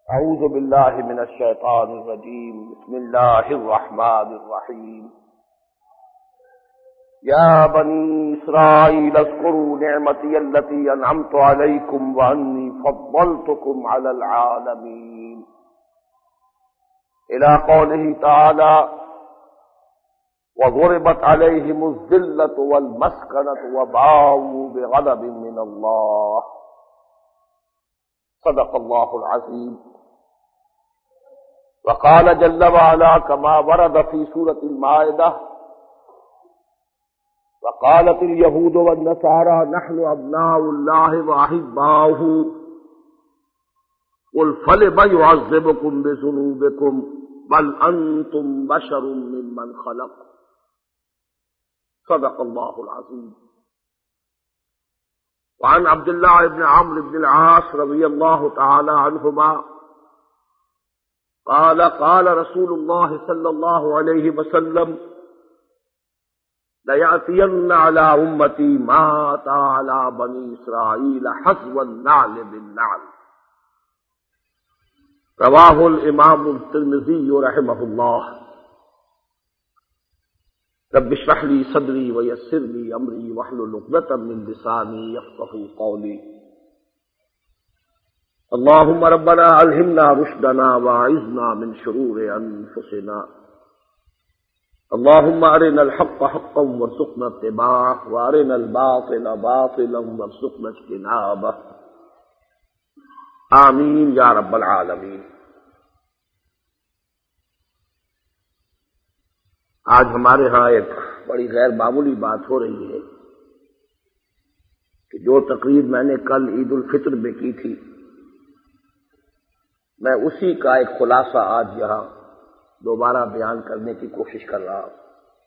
اعوذ باللہ من الشیطان الرجیم بسم اللہ الرحمن الرحیم یا بنی اسرائیل اذکروا نعمتی التي انعمت علیکم وانی فضلتکم علی العالمین الى قوله تعالی وضربت علیہم الذلة والمسکنة وباءوا بغضب من اللہ صدق اللہ العظیم وقال جل وعلا كما ورد في سورة المائدة وقالت اليهود والنصارى نحن أبناء الله وأحباؤه قل فلم يعذبكم بذنوبكم بل أنتم بشر ممن خلق صدق الله العظيم. وعن عبد الله بن عمرو بن العاص رضي الله تعالى عنهما قال قال رسول الله صلى الله عليه وسلم ليأتين على أمتي ما أتى على بني إسرائيل حذو النعل بالنعل. رواه الإمام الترمذي رحمه الله. رب اشرح لي صدري ويسر لي أمري واحلل عقدة من لساني يفقهوا قولي. اللهم ربنا ألهمنا رشدنا وأعذنا من شرور أنفسنا. اللهم أرنا الحق حقا وارزقنا اتباعه وأرنا الباطل باطلا وارزقنا اجتنابه. آمین یا رب العالمین. آج ہمارے ہاں ایک بڑی غیر معمولی بات ہو رہی ہے کہ جو تقریر میں نے کل عید الفطر میں کی تھی میں اسی کا ایک خلاصہ آج یہاں دوبارہ بیان کرنے کی کوشش کر رہا ہوں.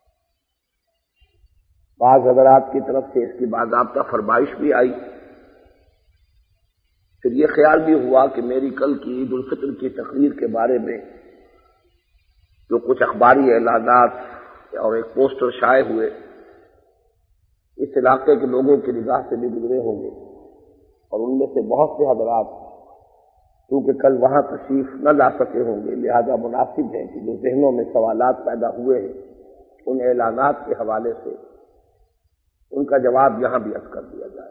بعض حضرات کی طرف سے اس کی باضابطہ فرمائش بھی آئی. پھر یہ خیال بھی ہوا کہ میری کل کی عید الفطر کی تقریر کے بارے میں جو کچھ اخباری اعلانات اور ایک پوسٹر شائع ہوئے اس علاقے کے لوگوں کی نگاہ سے بھی گزرے ہوں گے اور ان میں سے بہت سے حضرات کیونکہ کل وہاں تشریف نہ لا سکے ہوں گے لہذا مناسب ہے کہ جو ذہنوں میں سوالات پیدا ہوئے ہیں ان اعلانات کے حوالے سے ان کا جواب یہاں بھی عرض کر دیا جائے.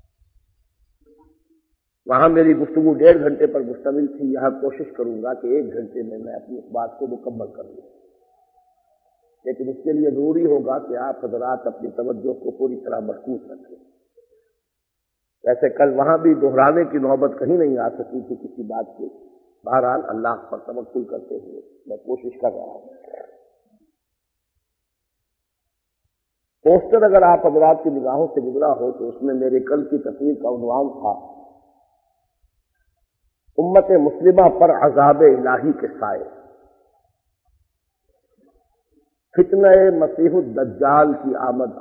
وہاں میری گفتگو 1.5 گھنٹے پر مشتمل تھی. یہاں کوشش کروں گا کہ 1 گھنٹے میں اپنی اس بات کو مکمل کر لوں، لیکن اس کے لیے ضروری ہوگا کہ آپ حضرات اپنی توجہ کو پوری طرح مرکوز رکھیں. ویسے کل وہاں بھی دہرانے کی نوبت کہیں نہیں آ سکی تھی کسی بات کی. بہرحال اللہ پر توکل کرتے ہوئے میں کوشش کر رہا ہوں. پوسٹر اگر آپ حضرات کی نگاہوں سے گزرا ہو تو اس میں میرے کل کی تقریر کا عنوان تھا امت مسلمہ پر عذاب الہی کے سائے، فتنہ مسیح الدجال کی آمد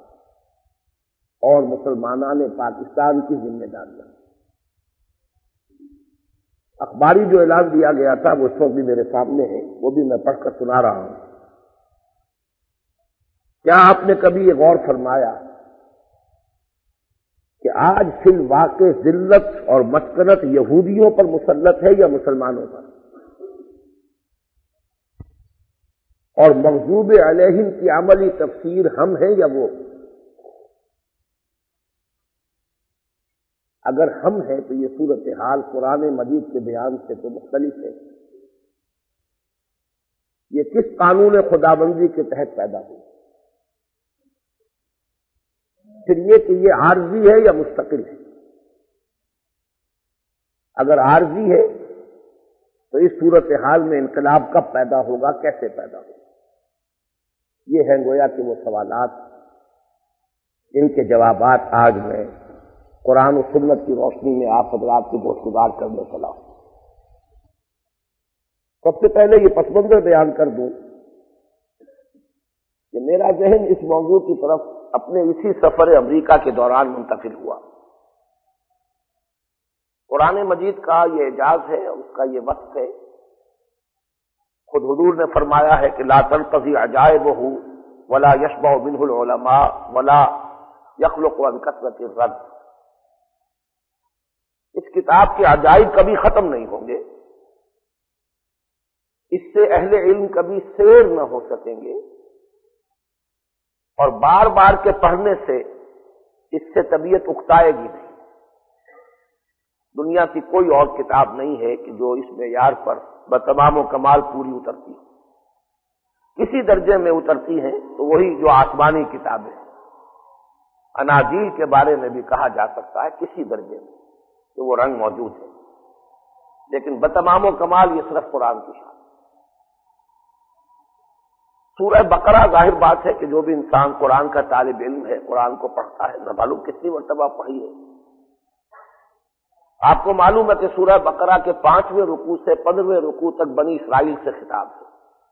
اور مسلمانان پاکستان کی ذمہ داریاں. اخباری جو اعلان دیا گیا تھا وہ اس وقت بھی میرے سامنے ہے، وہ بھی میں پڑھ کر سنا رہا ہوں. کیا آپ نے کبھی یہ غور فرمایا کہ آج فی الواقع ذلت اور مسکنت یہودیوں پر مسلط ہے یا مسلمانوں پر؟ اور مغضوب علیہم کی عملی تفسیر ہم ہیں یا وہ؟ اگر ہم ہیں تو یہ صورتحال قرآن مجید کے بیان سے تو مختلف ہے. یہ کس قانون خدابندی کے تحت پیدا ہوئی؟ پھر یہ کہ یہ عارضی ہے یا مستقل ہے؟ اگر عارضی ہے تو اس صورتحال میں انقلاب کب پیدا ہوگا، کیسے پیدا ہوگا؟ یہ ہیں گویا کہ وہ سوالات جن کے جوابات آج میں قرآن و سنت کی روشنی میں آپ حضرات کی گوشگزار کرنے چلا ہوں. سب سے پہلے یہ پس منظر بیان کر دوں کہ میرا ذہن اس موضوع کی طرف اپنے اسی سفر امریکہ کے دوران منتقل ہوا. قرآن مجید کا یہ اعجاز ہے، اس کا یہ وصف ہے. خود حضور نے فرمایا ہے کہ لا تنقضی عجائبہ ولا یشبع منہ العلماء ولا یخلق عن کثرۃ الرد. اس کتاب کے عجائب کبھی ختم نہیں ہوں گے اس سے اہل علم کبھی سیر نہ ہو سکیں گے، اور بار بار کے پڑھنے سے اس سے طبیعت اکتائے گی نہیں۔ دنیا کی کوئی اور کتاب نہیں ہے کہ جو اس معیار پر بتمام و کمال پوری اترتی ہے۔ کسی درجے میں اترتی ہیں تو وہی جو آسمانی کتابیں، اناجیل کے بارے میں بھی کہا جا سکتا ہے کسی درجے میں کہ وہ رنگ موجود ہے، لیکن بتمام و کمال یہ صرف قرآن کی شان۔ سورہ بقرہ ظاہر بات ہے کہ جو بھی انسان قرآن کا طالب علم ہے، قرآن کو پڑھتا ہے، نہ معلوم کتنی مرتبہ پڑھی ہے۔ آپ کو معلوم ہے کہ سورہ بقرہ کے 5ویں رکوع سے 15ویں رکوع تک بنی اسرائیل سے خطاب ہے۔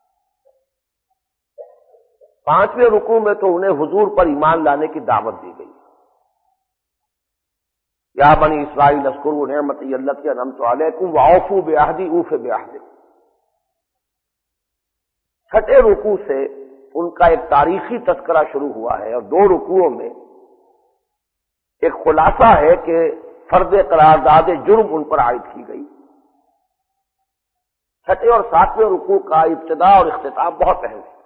5ویں رکوع میں تو انہیں حضور پر ایمان لانے کی دعوت دی گئی، یا بنی اسرائیل اذکروا نعمتی التی انعمت علیکم واوفوا بعہدی اوف بعہدکم۔ 6 رکوع سے ان کا ایک تاریخی تذکرہ شروع ہوا ہے، اور 2 رکوعوں میں ایک خلاصہ ہے کہ فرض قرارداد جرم ان پر عائد کی گئی۔ 6 اور 7ویں رکوع کا ابتدا اور اختتام بہت اہم ہے۔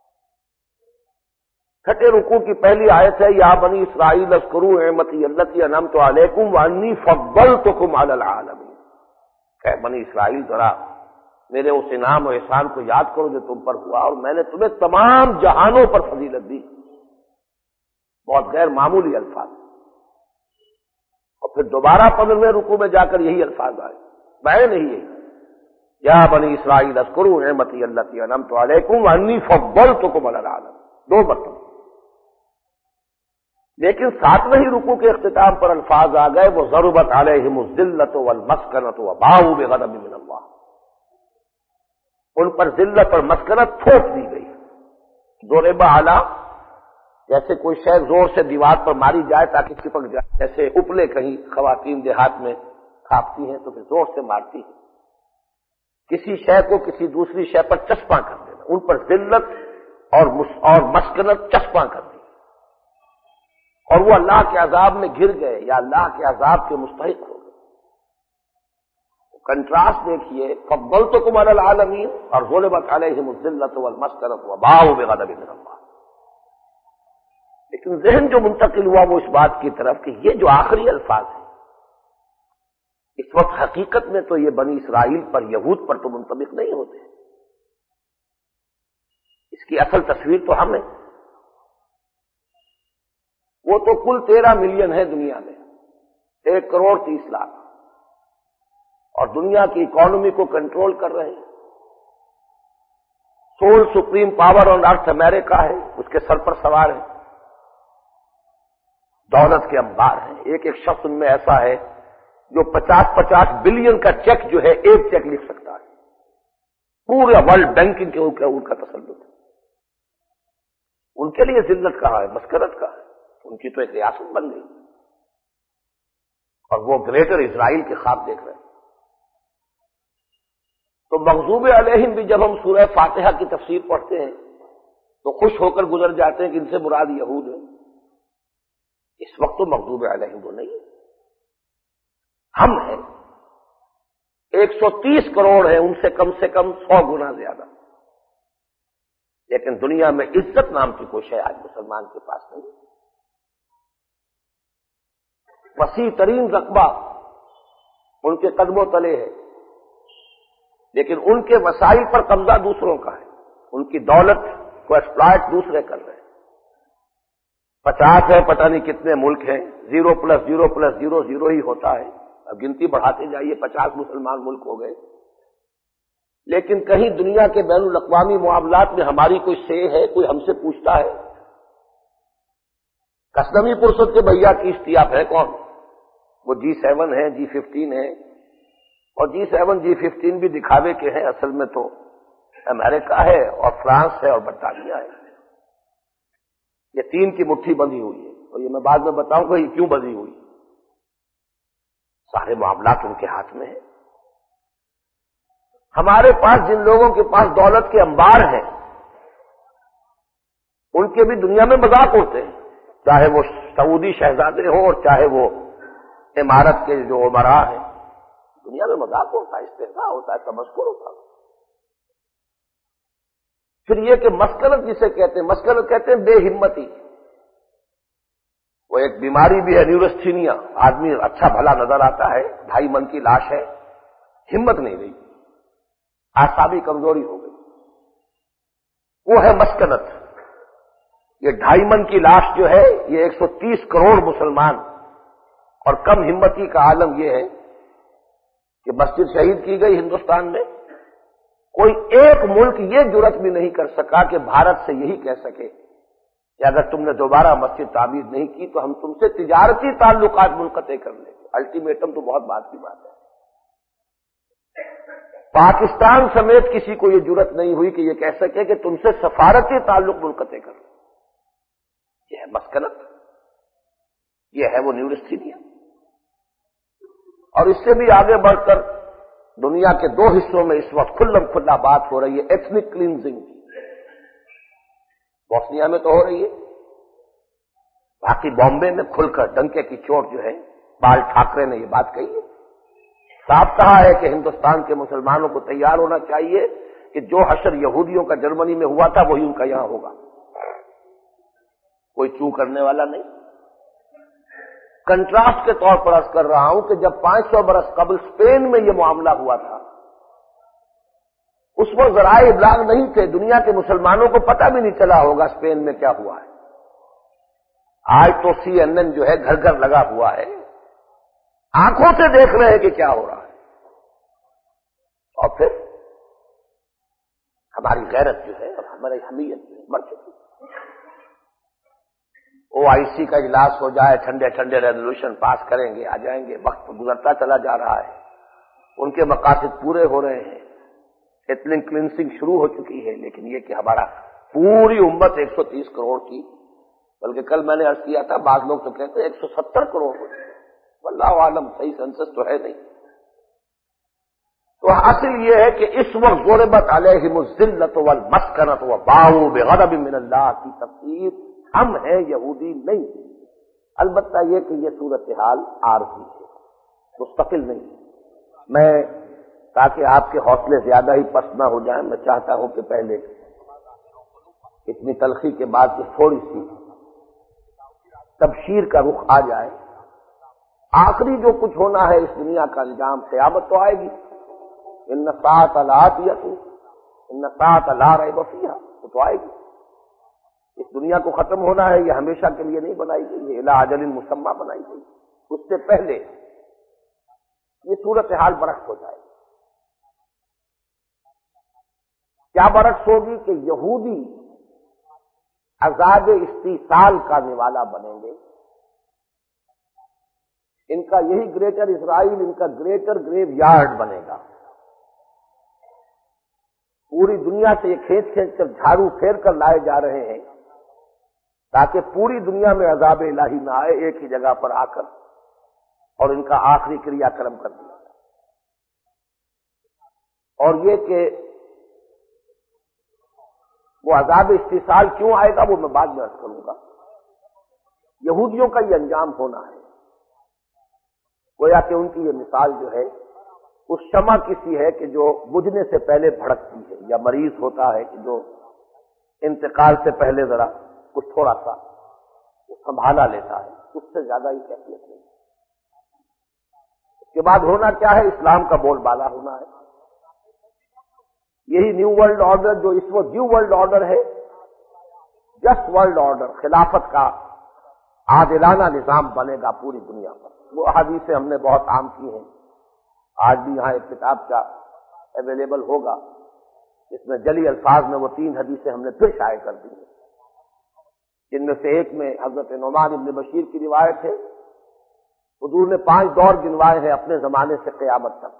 6 رکوع کی پہلی آیت ہے یا بنی اسرائیل اذکروا نعمتی التی انعمت علیکم وانی فضلتکم علی العالمین۔ کہ بنی اسرائیل ذرا میرے اس انعام و احسان کو یاد کرو جو تم پر ہوا، اور میں نے تمہیں تمام جہانوں پر فضیلت دی۔ بہت غیر معمولی الفاظ، اور پھر دوبارہ 15ویں رکوع میں جا کر یہی الفاظ آئے، بیان نہیں ہے یا بنی اسرائیل اذکروا نعمتی التی انعمت علیکم وانی فضلتکم علی العالمین، 2 مرتبہ۔ لیکن 7ویں رکوع کے اختتام پر الفاظ آ گئے وہ ضربت علیہم الذلۃ والمسکنۃ وباؤوا بغضب من اللہ، ان پر ذلت اور مسکنت تھوپ دی گئی۔ ضرب علی، جیسے کوئی شے زور سے دیوار پر ماری جائے تاکہ چپک جائے، جیسے اپلے کہیں خواتین دیہات میں کھاپتی ہیں تو پھر زور سے مارتی ہیں، کسی شے کو کسی دوسری شے پر چسپاں کر دینا، ان پر ذلت اور مسکنت چسپاں کر دی، اور وہ اللہ کے عذاب میں گر گئے یا اللہ کے عذاب کے مستحق ہو گئے۔ کنٹراسٹ دیکھیے، فضلتکم علی العالمین اور غلبت علیہم الذلۃ والمسکنۃ وباؤوا بغضب من اللہ۔ لیکن ذہن جو منتقل ہوا وہ اس بات کی طرف کہ یہ جو آخری الفاظ ہیں اس وقت حقیقت میں تو یہ بنی اسرائیل پر، یہود پر تو منطبق نہیں ہوتے، اس کی اصل تصویر تو ہم ہیں۔ وہ تو کل 13 ملین ہے دنیا میں، 1 کروڑ 30 لاکھ، اور دنیا کی اکانومی کو کنٹرول کر رہے ہیں۔ Sole supreme power on earth امریکہ ہے، اس کے سر پر سوار ہے، دولت کے انبار ہیں۔ ایک شخص ان میں ایسا ہے جو 50 بلین کا چیک جو ہے ایک چیک لکھ سکتا ہے، پورے ورلڈ بینکنگ کے اوپر ان کا تسلط ہے۔ ان کے لیے ذلت کہاں ہے، مسکرت کہاں ہے، ان کی تو ایک ریاست بن گئی، اور وہ گریٹر اسرائیل کے خواب دیکھ رہے ہیں۔ تو مغضوب علیہم بھی جب ہم سورہ فاتحہ کی تفسیر پڑھتے ہیں تو خوش ہو کر گزر جاتے ہیں کہ ان سے مراد یہود ہے۔ اس وقت تو مغضوب علیہم وہ نہیں، ہم ہیں، 130 کروڑ ہیں، ان سے کم 100 گنا زیادہ۔ لیکن دنیا میں عزت نام کی کوئی شے آج مسلمان کے پاس نہیں۔ وسیع ترین رقبہ ان کے قدموں تلے ہے، لیکن ان کے وسائل پر قبضہ دوسروں کا ہے، ان کی دولت کو ایکسپلائٹ دوسرے کر رہے ہیں۔ 50 ہے، پتہ نہیں کتنے ملک ہیں، 0 + 0 + 0 0 ہی ہوتا ہے، اب گنتی بڑھاتے جائیے، 50 مسلمان ملک ہو گئے۔ لیکن کہیں دنیا کے بین الاقوامی معاملات میں ہماری کوئی سے ہے، کوئی ہم سے پوچھتا ہے؟ کسٹمی پرست کے بھیا کی اشتیاق ہے کون؟ وہ G7 ہے، G15 ہے، اور G7 G15 بھی دکھاوے کے ہیں، اصل میں تو امریکہ ہے اور فرانس ہے اور برطانیہ ہے۔ یہ 3 کی مٹھی بندھی ہوئی ہے، اور یہ میں بعد میں بتاؤں گا یہ کیوں بندھی ہوئی۔ سارے معاملات ان کے ہاتھ میں ہیں۔ ہمارے پاس جن لوگوں کے پاس دولت کے انبار ہیں ان کے بھی دنیا میں مذاق ہوتے ہیں، چاہے وہ سعودی شہزادے ہوں اور چاہے وہ امارت کے جو عمراء ہیں، دنیا میں مذاق ہوتا ہے، استہزاء ہوتا ہے، تمسخر ہوتا ہے۔ پھر یہ کہ مسکنت جسے کہتے ہیں، مسکنت کہتے ہیں بے ہمتی، وہ ایک بیماری بھی ہے نیورستھینیا، آدمی اچھا بھلا نظر آتا ہے، 2.5 من کی لاش ہے، ہمت نہیں رہی، اعصابی کمزوری ہو گئی، وہ ہے مسکنت۔ یہ 2.5 من کی لاش جو ہے، یہ 130 کروڑ مسلمان اور کم ہمتی کا عالم یہ ہے کہ مسجد شہید کی گئی ہندوستان میں، کوئی ایک ملک یہ جرات بھی نہیں کر سکا کہ بھارت سے یہی کہہ سکے کہ اگر تم نے دوبارہ مسجد تعمیر نہیں کی تو ہم تم سے تجارتی تعلقات منقطع کر لیں گے۔ الٹیمیٹم تو بہت بات کی بات ہے۔ پاکستان سمیت کسی کو یہ جرات نہیں ہوئی کہ یہ کہہ سکے کہ تم سے سفارتی تعلق منقطع کر لیں۔ یہ ہے مسکنت، یہ ہے وہ نیورستھینیا۔ اور اس سے بھی آگے بڑھ کر دنیا کے 2 حصوں میں اس وقت کھلم کھلا بات ہو رہی ہے ایتھنک کلینزنگ کی۔ بوسنیا میں تو ہو رہی ہے، باقی بامبے میں کھل کر ڈنکے کی چوٹ جو ہے، بال ٹھاکرے نے یہ بات کہی ہے، صاف کہا ہے کہ ہندوستان کے مسلمانوں کو تیار ہونا چاہیے کہ جو حشر یہودیوں کا جرمنی میں ہوا تھا وہی ان کا یہاں ہوگا، کوئی چوں کرنے والا نہیں۔ کنٹراسٹ کے طور پر عرض کر رہا ہوں کہ جب 500 برس قبل اسپین میں یہ معاملہ ہوا تھا، اس وقت ذرائع ابلاغ نہیں تھے، دنیا کے مسلمانوں کو پتہ بھی نہیں چلا ہوگا اسپین میں کیا ہوا ہے۔ آج تو CNN جو ہے گھر گھر لگا ہوا ہے، آنکھوں سے دیکھ رہے ہیں کہ کیا ہو رہا ہے۔ اور پھر ہماری غیرت جو ہے اور ہماری حمیت جو ہے مر چکی۔ OIC کا اجلاس ہو جائے، ٹھنڈے ٹھنڈے ریزولوشن پاس کریں گے، آ جائیں گے، وقت گزرتا چلا جا رہا ہے، ان کے مقاصد پورے ہو رہے ہیں، ایتھنک کلینسنگ شروع ہو چکی ہے، لیکن یہ کہ ہمارا پوری امت 130 کروڑ کی، بلکہ کل میں نے عرض کیا تھا بعض لوگ تو کہتے ہیں 170 کروڑ ہو چکی، واللہ عالم صحیح سینسس تو ہے نہیں۔ تو حاصل یہ ہے کہ اس وقت ضربت علیہم الذلۃ والمسکنۃ وباؤوا بغضب من اللہ کی تفسیر ہم ہیں، یہودی نہیں۔ البتہ یہ کہ یہ صورتحال عارضی ہے، مستقل نہیں۔ میں تاکہ آپ کے حوصلے زیادہ ہی پست نہ ہو جائیں، میں چاہتا ہوں کہ پہلے اتنی تلخی کے بعد کہ تھوڑی سی تبشیر کا رخ آ جائے۔ آخری جو کچھ ہونا ہے اس دنیا کا انجام، قیامت تو آئے گی، ان الساعۃ لآتیۃ ان الساعۃ لا ریب فیہا، وہ تو آئے گی۔ اس دنیا کو ختم ہونا ہے، یہ ہمیشہ کے لیے نہیں بنائی گئی، یہ الی اجل مسمى بنائی گئی۔ اس سے پہلے یہ صورتحال برعکس ہو جائے گی۔ کیا برعکس ہوگی کہ یہودی عذاب استیصال کا نوالا بنیں گے، ان کا یہی گریٹر اسرائیل ان کا گریٹر گریو یارڈ بنے گا۔ پوری دنیا سے یہ کھینچ کھینچ کر جھاڑو پھیر کر لائے جا رہے ہیں تاکہ پوری دنیا میں عذاب الہی نہ آئے، ایک ہی جگہ پر آ کر اور ان کا آخری کریا کرم کر دیا جائے۔ اور یہ کہ وہ عذاب استیصال کیوں آئے گا وہ میں بعد میں عرض کروں گا۔ یہودیوں کا یہ انجام ہونا ہے، گویا کہ ان کی یہ مثال جو ہے اس شمع کی سی ہے کہ جو بجھنے سے پہلے بھڑکتی ہے، یا مریض ہوتا ہے کہ جو انتقال سے پہلے ذرا کچھ تھوڑا سا سنبھالا لیتا ہے، اس سے زیادہ ہی کیفیت نہیں۔ اس کے بعد ہونا کیا ہے؟ اسلام کا بول بالا ہونا ہے۔ یہی نیو ورلڈ آرڈر جو اس وقت نیو ورلڈ آرڈر ہے، جسٹ ورلڈ آرڈر، خلافت کا عادلانہ نظام بنے گا پوری دنیا پر۔ وہ احادیثیں ہم نے بہت عام کی ہیں، آج بھی یہاں ایک کتاب کا اویلیبل ہوگا جس میں جلی الفاظ میں وہ 3 حدیثیں ہم نے پھر شائع کر دی ہیں، جن میں سے ایک میں حضرت نعمان ابن بشیر کی روایت ہے، حضور نے 5 دور گنوائے ہیں اپنے زمانے سے قیامت تک۔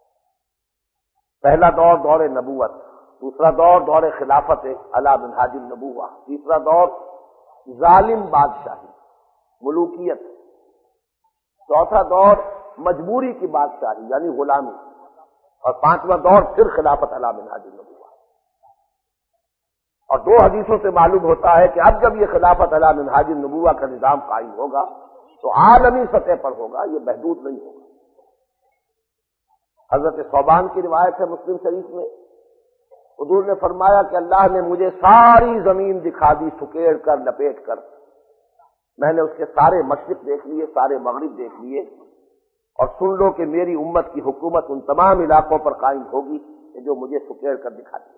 پہلا دور دور نبوت، دوسرا دور دور خلافت علی منہاج النبوہ، تیسرا دور ظالم بادشاہی ملوکیت، چوتھا دور مجبوری کی بادشاہی یعنی غلامی، اور 5واں دور پھر خلافت علی منہاج النبوہ۔ اور 2 حدیثوں سے معلوم ہوتا ہے کہ اب جب یہ خلافت علی منہاج النبوہ کا نظام قائم ہوگا تو عالمی سطح پر ہوگا، یہ محدود نہیں ہوگا۔ حضرت ثوبان کی روایت ہے مسلم شریف میں، حضور نے فرمایا کہ اللہ نے مجھے ساری زمین دکھا دی سکیڑ کر لپیٹ کر، میں نے اس کے سارے مشرق دیکھ لیے، سارے مغرب دیکھ لیے، اور سن لو کہ میری امت کی حکومت ان تمام علاقوں پر قائم ہوگی کہ جو مجھے سکیڑ کر دکھا دی۔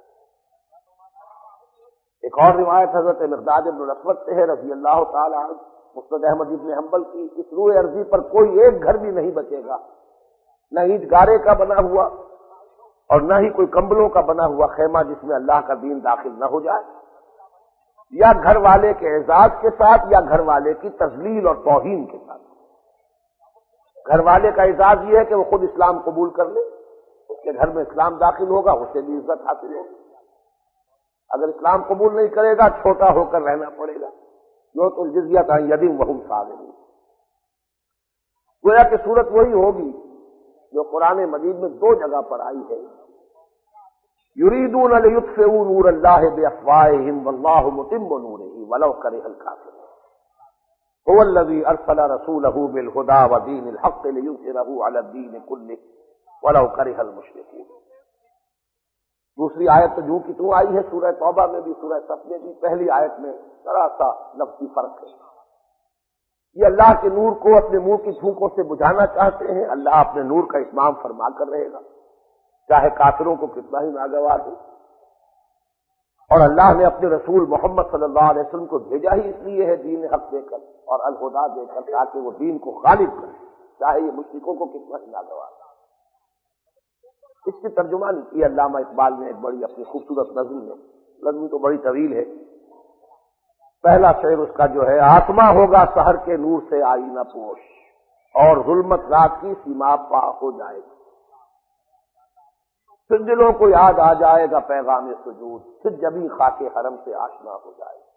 ایک اور روایت حضرت مقداد بن الاسود سے ہے رضی اللہ تعالی عنہ، مسند احمد بن حنبل کی، اس روئے ارضی پر کوئی ایک گھر بھی نہیں بچے گا، نہ اینٹ گارے کا بنا ہوا اور نہ ہی کوئی کمبلوں کا بنا ہوا خیمہ جس میں اللہ کا دین داخل نہ ہو جائے، یا گھر والے کے اعزاز کے ساتھ یا گھر والے کی تذلیل اور توہین کے ساتھ۔ گھر والے کا اعزاز یہ ہے کہ وہ خود اسلام قبول کر لے، اس کے گھر میں اسلام داخل ہوگا، اسے بھی عزت حاصل ہوگی۔ اگر اسلام قبول نہیں کرے گا چھوٹا ہو کر رہنا پڑے گا، جو تو الجزیۃ عن ید وہم صاغرون۔ گویا کہ صورت وہی ہوگی جو قرآن مجید میں دو جگہ پر آئی ہے، یریدون لیطفئوا نور اللہ بافواہہم واللہ متم نورہ ولو کرہ الکافرون۔ هو الذی ارسل رسولہ بالہدی ودین الحق لیظہرہ علی الدین کلہ ولو کرہ المشرکون۔ دوسری آیت تو جو کی تو آئی ہے سورہ توبہ میں بھی، سورہ صف میں بھی، پہلی آیت میں ذرا سا لفظی فرق ہے۔ یہ اللہ کے نور کو اپنے منہ کی تھوکوں سے بجھانا چاہتے ہیں، اللہ اپنے نور کا اتمام فرما کر رہے گا، چاہے کافروں کو کتنا ہی ناگوار ہو۔ اور اللہ نے اپنے رسول محمد صلی اللہ علیہ وسلم کو بھیجا ہی اس لیے ہے دین حق دے کر اور الہدیٰ دے کر، تاکہ وہ دین کو غالب کرے، چاہے یہ مشرکوں کو کتنا ہی ناگوار ہو۔ اس کی ترجمانی کی علامہ اقبال نے ایک بڑی اپنی خوبصورت نظم میں، نظم تو بڑی طویل ہے، پہلا شعر اس کا جو ہے، آسماں ہوگا سحر کے نور سے آئینہ پوش اور ظلمت رات کی سیما پا ہو جائے گی، پھر دلوں کو یاد آ جائے گا پیغام سجود، پھر جبیں خاک حرم سے آشنا ہو جائے گا۔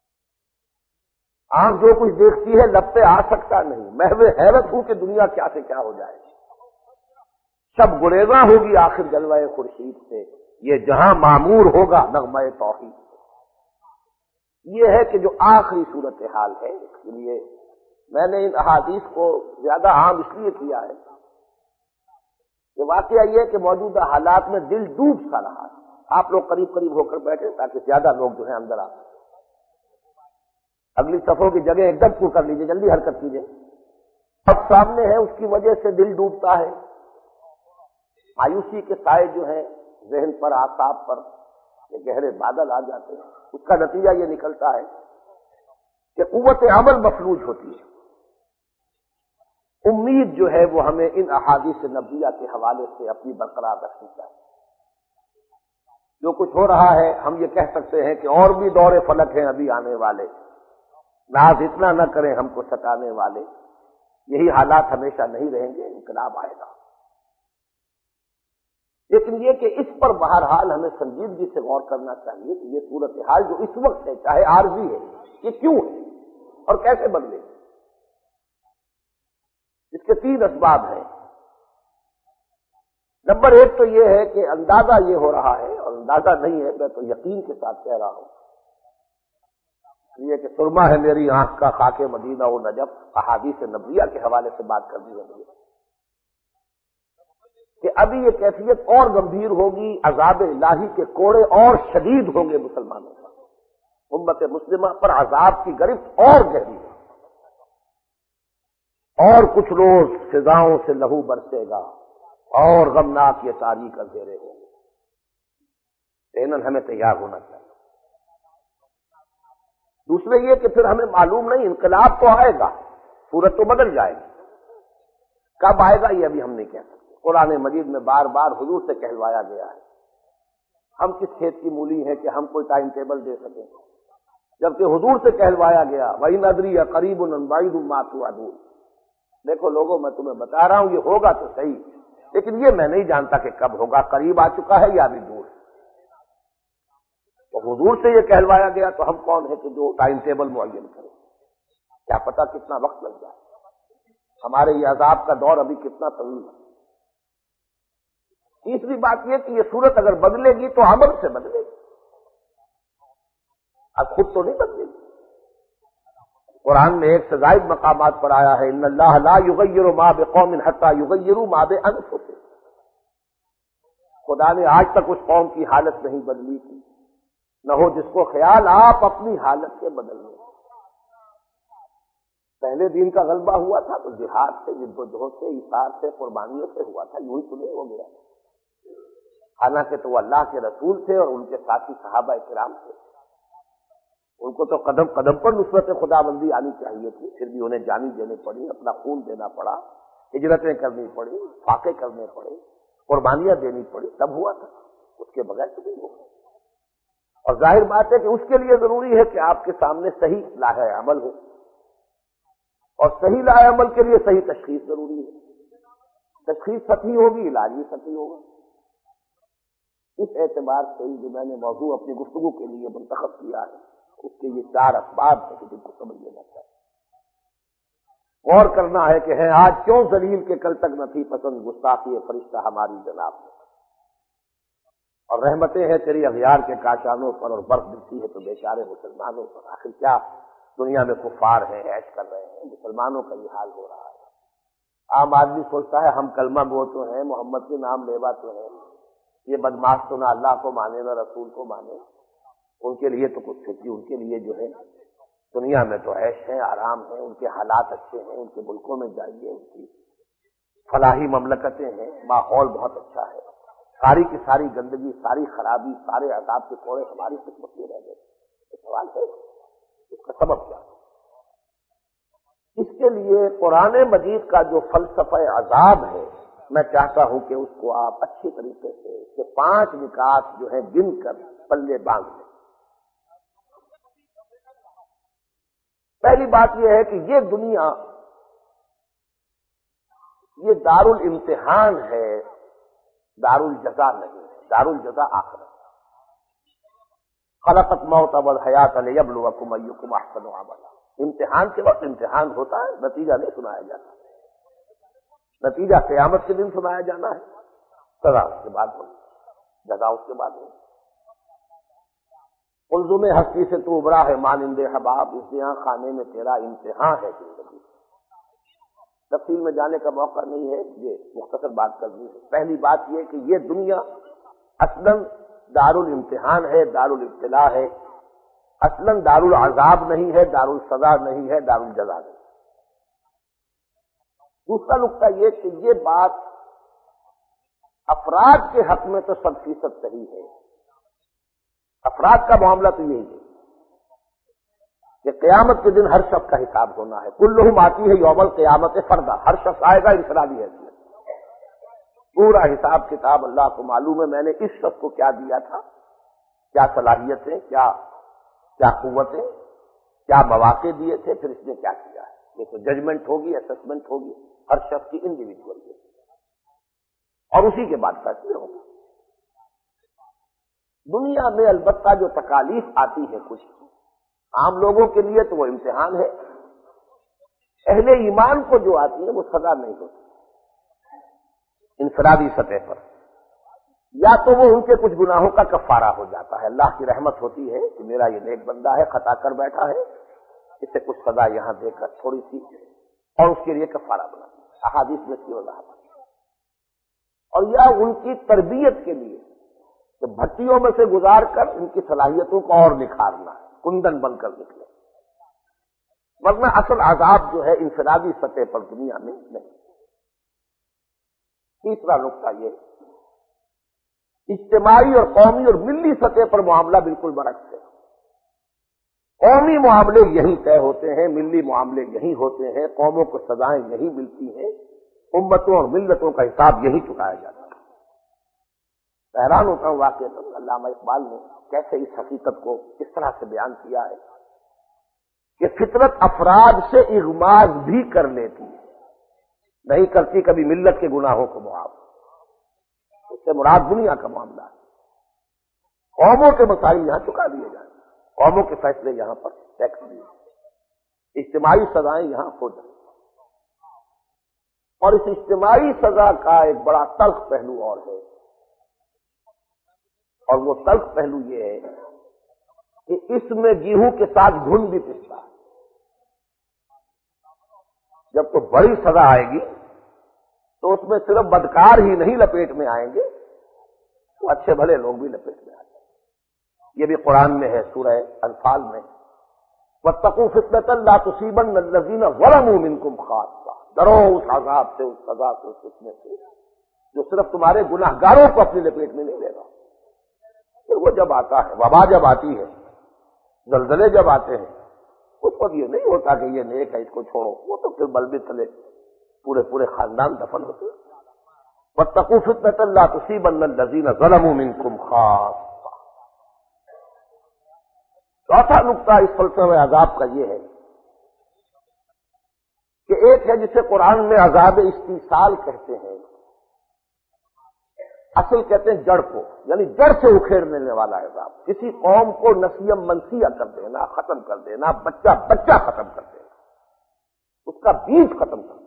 آنکھ جو کچھ دیکھتی ہے لب پہ آ سکتا نہیں، محو حیرت ہوں کہ دنیا کیا سے کیا ہو جائے گی، سب گریزاں ہوگی آخر جلوہ خورشید سے، یہ جہاں معمور ہوگا نغمہ توحید سے۔ یہ ہے کہ جو آخری صورتحال ہے، اس کے لیے میں نے ان احادیث کو زیادہ عام اس لیے کیا ہے کہ واقعہ یہ کہ موجودہ حالات میں دل ڈوب سا رہا ہے۔ آپ لوگ قریب قریب ہو کر بیٹھے تاکہ زیادہ لوگ جو ہیں اندر آ سکیں۔ اگلی صفوں کی جگہ ایک دم پور کر لیجیے، جلدی حرکت کیجیے۔ اب سامنے ہے، اس کی وجہ سے دل ڈوبتا ہے، مایوسی کے سائے جو ہیں ذہن پر، اعصاب پر یہ گہرے بادل آ جاتے ہیں۔ اس کا نتیجہ یہ نکلتا ہے کہ قوت عمل مفلوج ہوتی ہے۔ امید جو ہے وہ ہمیں ان احادیث نبویہ کے حوالے سے اپنی برقرار رکھنی چاہیے۔ جو کچھ ہو رہا ہے ہم یہ کہہ سکتے ہیں کہ اور بھی دور فلک ہیں ابھی آنے والے، ناز اتنا نہ کریں ہم کو ستانے والے، یہی حالات ہمیشہ نہیں رہیں گے، انقلاب آئے گا۔ لیکن یہ کہ اس پر بہرحال ہمیں سنجیدگی سے غور کرنا چاہیے کہ یہ صورتحال جو اس وقت ہے، چاہے عارضی ہے، یہ کیوں ہے اور کیسے بدلے گی۔ اس کے تین اسباب ہیں۔ نمبر ایک تو یہ ہے کہ اندازہ یہ ہو رہا ہے، اور اندازہ نہیں ہے، میں تو یقین کے ساتھ کہہ رہا ہوں، یہ کہ سرما ہے میری آنکھ کا خاک مدینہ و نجف، احادیث نبویہ کے حوالے سے بات کرنی ہے مجھے، کہ ابھی یہ کیفیت اور گمبھیر ہوگی، عذاب الہی کے کوڑے اور شدید ہوں گے مسلمانوں پر، امت مسلمہ پر عذاب کی گرفت اور گہری ہے، اور کچھ روز فضاؤں سے لہو برسے گا اور غمناک یہ تاریخ اندھیرے ہوں گے۔ یقیناً ہمیں تیار ہونا چاہیے۔ دوسرے یہ کہ پھر ہمیں معلوم نہیں، انقلاب تو آئے گا، صورت تو بدل جائے گی، کب آئے گا یہ ابھی ہم نہیں کہہ سکتے۔ قرآن مجید میں بار بار حضور سے کہلوایا گیا ہے، ہم کس کھیت کی مولی ہیں کہ ہم کوئی ٹائم ٹیبل دے سکیں، جبکہ حضور سے کہلوایا گیا وَإِنْ أَدْرِيَ قَرِيبٌ أَمْ بَعِيدٌ مَا تُوعَدُونَ۔ دیکھو لوگوں میں تمہیں بتا رہا ہوں یہ ہوگا تو صحیح، لیکن یہ میں نہیں جانتا کہ کب ہوگا، قریب آ چکا ہے یا ابھی دور ہے۔ تو حضور سے یہ کہلوایا گیا تو ہم کون ہیں کہ جو ٹائم ٹیبل معین کریں، کیا پتا کتنا وقت لگ جائے، ہمارے یہ عذاب کا دور ابھی کتنا طویل ہے۔ تیسری بات یہ کہ یہ صورت اگر بدلے گی تو عمل سے بدلے گی، اب خود تو نہیں بدلے گی۔ قرآن میں ایک سے زائد مقامات پر آیا ہے، ان اللہ لا یغیر ما بقوم حتی یغیروا ما بانفسہم۔ خدا نے آج تک اس قوم کی حالت نہیں بدلی تھی، نہ ہو جس کو خیال آپ اپنی حالت سے بدلنے۔ پہلے دین کا غلبہ ہوا تھا تو جہاد سے، جد و جہد سے، ایثار سے، قربانیوں سے ہوا تھا، یوں ہی تو نہیں ہو گیا۔ حالانکہ تو وہ اللہ کے رسول تھے اور ان کے ساتھی صحابہ کرام تھے، ان کو تو قدم قدم پر نصرت خدا بندی آنی چاہیے تھی، پھر بھی انہیں جانی دینی پڑی، اپنا خون دینا پڑا، ہجرتیں کرنی پڑی، فاقے کرنے پڑے، قربانیاں دینی پڑی، تب ہوا تھا، اس کے بغیر تو نہیں ہوگا۔ اور ظاہر بات ہے کہ اس کے لیے ضروری ہے کہ آپ کے سامنے صحیح لاہ عمل ہو، اور صحیح لاہ عمل کے لیے صحیح تشخیص ضروری ہے۔ تشخیص صحیح ہوگی، علاج بھی صحیح ہوگا۔ اس اعتبار سے ہی جو میں نے موضوع اپنی گفتگو کے لیے منتخب کیا ہے، اس کے یہ 4 اسباب ہیں کہ جن کو سمجھ لینا چاہیے۔ غور کرنا ہے کہ ہیں آج کیوں ذلیل کے کل تک نہ تھی پسند گستاخی فرشتہ ہماری جناب میں، اور رحمتیں ہیں تیری اغیار کے کاشانوں پر، اور برف گرتی ہے تو بیچارے مسلمانوں پر۔ آخر کیا دنیا میں کفار ہیں، عیش کر رہے ہیں، مسلمانوں کا یہ حال ہو رہا ہے۔ عام آدمی سوچتا ہے ہم کلمہ گو تو ہیں، محمد کے نام لیوا تو ہیں، یہ بدماش تو نہ اللہ کو مانے نہ رسول کو مانے، ان کے لیے تو کچھ چھٹی، ان کے لیے جو ہے دنیا میں تو عیش ہے، آرام ہے، ان کے حالات اچھے ہیں، ان کے ملکوں میں جائیے، ان کی فلاحی مملکتیں ہیں، ماحول بہت اچھا ہے، ساری کی ساری گندگی، ساری خرابی، سارے عذاب کے کوڑے ہماری قسمت میں رہ گئے۔ یہ سوال ہے اس کا سبب کیا؟ اس کے لیے قرآن مجید کا جو فلسفہ عذاب ہے، میں چاہتا ہوں کہ اس کو آپ اچھی طریقے سے اس کے 5 نکات جو ہیں گن کر پلے باندھ لیں۔ پہلی بات یہ ہے کہ یہ دنیا یہ دار الامتحان ہے، دار الجزا نہیں ہے، دار الجزا آخرت۔ خلقت موت والحیات لیبلوکم ایکم احسن عملا۔ امتحان کے وقت امتحان ہوتا ہے، نتیجہ نہیں سنایا جاتا، نتیجہ قیامت کے دن سنایا جانا ہے، سزا اس کے بعد ہوگی، جزا اس کے بعد ہوگی۔ قلزم ہستی سے تو ابھرا ہے مانند حباب، اس یہاں خانے میں تیرا امتحان ہے زندگی۔ تفصیل میں جانے کا موقع نہیں ہے، یہ مختصر بات کرنی ہے۔ پہلی بات یہ کہ یہ دنیا اصلاً دار الامتحان ہے، دار الابتلاء ہے، اصلاً دار العذاب نہیں ہے، دار السزا نہیں ہے، دار الجزا نہیں۔ دوسرا نقطہ یہ کہ یہ بات افراد کے حق میں تو 100% صحیح ہے، افراد کا معاملہ تو یہی ہے کہ قیامت کے دن ہر شخص کا حساب ہونا ہے۔ کلہم آتی ہے یوم القیامت فردا، ہر شخص آئے گا انفرادی حیثیت، پورا حساب کتاب اللہ کو معلوم ہے میں نے اس شخص کو کیا دیا تھا، کیا صلاحیتیں، کیا قوتیں، کیا مواقع دیے تھے، پھر اس نے کیا کیا ہے۔ یہ تو ججمنٹ ہوگی، اسسمنٹ ہوگی ہر شخص کی انڈیویجول کی، اور اسی کے بعد فیصلے ہوں گے۔ دنیا میں البتہ جو تکالیف آتی ہے کچھ عام لوگوں کے لیے تو وہ امتحان ہے، اہل ایمان کو جو آتی ہے وہ سزا نہیں ہوتی انفرادی سطح پر، یا تو وہ ان کے کچھ گناہوں کا کفارہ ہو جاتا ہے، اللہ کی رحمت ہوتی ہے کہ میرا یہ نیک بندہ ہے، خطا کر بیٹھا ہے، اسے کچھ سزا یہاں دے کر تھوڑی سی، اور اس کے لیے کفارہ بنا احادیث میں کی وضاحت، اور یا ان کی تربیت کے لیے کہ بھٹیوں میں سے گزار کر ان کی صلاحیتوں کو اور نکھارنا ہے، کندن بن کر نکلے، ورنہ اصل عذاب جو ہے انفرادی سطح پر دنیا میں نہیں۔ تیسرا نقطہ یہ اجتماعی اور قومی اور ملی سطح پر معاملہ بالکل برعکس ہے۔ قومی معاملے یہی طے ہوتے ہیں، ملی معاملے یہی ہوتے ہیں، قوموں کو سزائیں یہی ملتی ہیں، امتوں اور ملتوں کا حساب یہی چکایا جاتا ہے۔ حیران ہوتا ہوں واقعی علامہ اقبال نے کیسے اس حقیقت کو کس طرح سے بیان کیا ہے کہ فطرت افراد سے اغماض بھی کر لیتی ہے، نہیں کرتی کبھی ملت کے گناہوں کو معاف، اس سے مراد دنیا کا معاملہ ہے۔ قوموں کے مسائل یہاں چکا دیے جائیں، قوموں کے فیصلے یہاں پر طے کر دیے، اجتماعی سزائیں یہاں ہو جائیں۔ اور اس اجتماعی سزا کا ایک بڑا تلخ پہلو اور ہے، اور وہ تلخ پہلو یہ ہے کہ اس میں گیہوں کے ساتھ گھن بھی پستا ہے۔ جب تو بڑی سزا آئے گی تو اس میں صرف بدکار ہی نہیں لپیٹ میں آئیں گے، تو اچھے بھلے لوگ بھی لپیٹ میں آ جائیں۔ یہ بھی قرآن میں ہے سورہ انفال میں، وَاتَّقُوا فِتْنَةً لَا تُصِيبَنَّ الَّذِينَ ظَلَمُوا مِنكُمْ خَاصَّةً، ڈرو اس عذاب سے، اس سزا سے، اس فتنے سے جو صرف تمہارے گناہگاروں کو اپنی لپیٹ میں نہیں لے گا۔ پھر وہ جب آتا ہے، وبا جب آتی ہے، زلزلے جب آتے ہیں، اس وقت یہ نہیں ہوتا کہ یہ نیک ہے اس کو چھوڑو، وہ تو پھر بلبے تلے پورے خاندان دفن ہوتے ہیں۔ وَاتَّقُوا فِتْنَةً لَا تُصِيبَنَّ الَّذِينَ ظَلَمُوا مِنكُمْ خَاصَّةً۔ چوتھا نقطہ اس فلسفہ عذاب کا یہ ہے کہ ایک ہے جسے قرآن میں عذاب استیصال کہتے ہیں، اصل کہتے ہیں جڑ کو، یعنی جڑ سے اکھیڑ دینے والا عذاب، کسی قوم کو نسیم منسیہ کر دینا، ختم کر دینا، بچہ ختم کر دینا، اس کا بیج ختم کر دینا،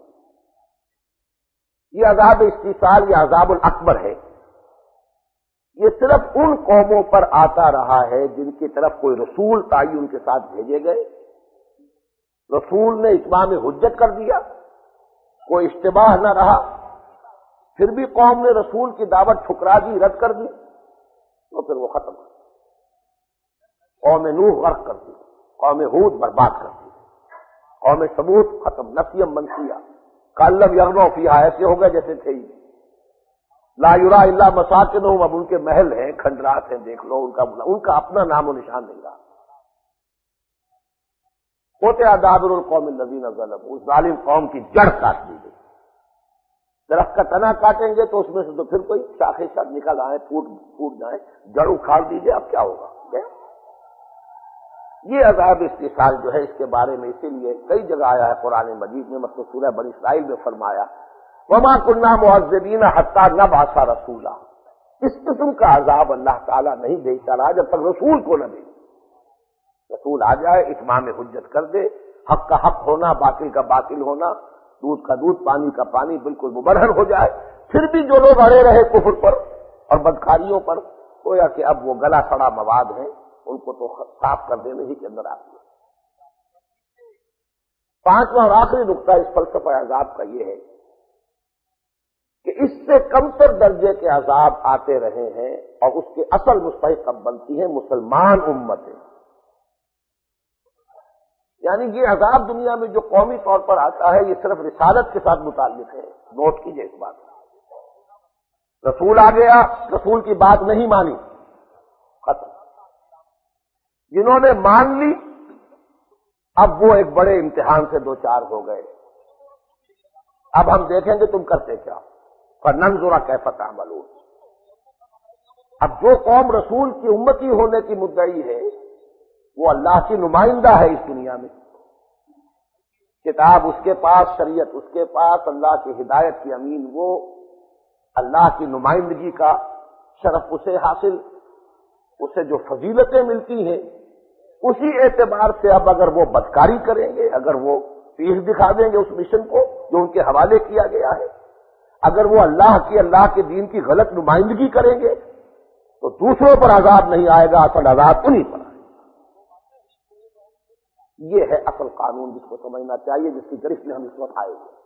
یہ عذاب استیصال یا عذاب الاکبر ہے۔ یہ صرف ان قوموں پر آتا رہا ہے جن کی طرف کوئی رسول تعین کے ساتھ بھیجے گئے، رسول نے اتمام حجت کر دیا، کوئی اشتباہ نہ رہا، پھر بھی قوم نے رسول کی دعوت ٹھکرا دی، رد کر دی، تو پھر وہ ختم کر دی۔ قوم نوح غرق کر دی، قوم ہود برباد کر دی، قوم ثمود ختم، نسیم منسیہ، کالم یغنوا فیہا، ایسے ہو گئے جیسے تھے ہی، لا یرا الا مساکنہم، اب ان کے محل ہیں، کھنڈرات ہیں، دیکھ لو، ان کا اپنا نام و نشان نہیں رہا۔ قطع دابر القوم الذین ظلموا، اس ظالم قوم کی جڑ کاٹ دی گئی۔ درخت کا تنا کاٹیں گے تو اس میں سے تو پھر کوئی شاخیں شاخ نکل آئے، پھوٹ جائیں، جڑ اکھاڑ دیجیے، اب کیا ہوگا؟ یہ عذاب استیصال جو ہے اس کے بارے میں اسی لیے کئی جگہ آیا ہے قرآن مجید میں، مثلا سورہ بنی اسرائیل میں فرمایا وَمَا كُنَّا مُعَذِّبِينَ حَتَّى نَبْعَثَ رَسُولًا، اس قسم کا عذاب اللہ تعالیٰ نہیں بھیجتا رہا جب تک رسول کو نہ بھیجے۔ رسول آ جائے، اتمام حجت کر دے، حق کا حق ہونا، باطل کا باطل ہونا، دودھ کا دودھ، پانی کا پانی بالکل مبرہن ہو جائے، پھر بھی جو لوگ اڑے رہے کفر پر اور بدکاریوں پر، گویا کہ اب وہ گلا سڑا مواد ہیں، ان کو تو صاف کر دینے ہی کے اندر آتی ہے۔ پانچواں اور آخری نقطہ اس فلسفہ عذاب کا یہ ہے کہ اس سے کمتر درجے کے عذاب آتے رہے ہیں اور اس کے اصل مستحق اب بنتی ہیں مسلمان امتیں۔ یعنی یہ عذاب دنیا میں جو قومی طور پر آتا ہے یہ صرف رسالت کے ساتھ متعلق ہے، نوٹ کیجئے اس بات کو۔ رسول آ گیا، رسول کی بات نہیں مانی، ختم۔ جنہوں نے مان لی اب وہ ایک بڑے امتحان سے دو چار ہو گئے، اب ہم دیکھیں گے تم کرتے کیا، فَنَنظُرَ كَيْفَ تَعْمَلُونَ۔ اب جو قوم رسول کی امتی ہونے کی مدعی ہے وہ اللہ کی نمائندہ ہے اس دنیا میں، کتاب اس کے پاس، شریعت اس کے پاس، اللہ کی ہدایت کی امین وہ، اللہ کی نمائندگی کا شرف اسے حاصل، اسے جو فضیلتیں ملتی ہیں، اسی اعتبار سے اب اگر وہ بدکاری کریں گے، اگر وہ پیٹھ دکھا دیں گے اس مشن کو جو ان کے حوالے کیا گیا ہے، اگر وہ اللہ کے دین کی غلط نمائندگی کریں گے تو دوسروں پر عذاب نہیں آئے گا، اصل عذاب انہیں پر آئے گا۔ یہ ہے اصل قانون جس کو سمجھنا چاہیے، جس کی گرفت میں ہم اس وقت آئے ہوئے۔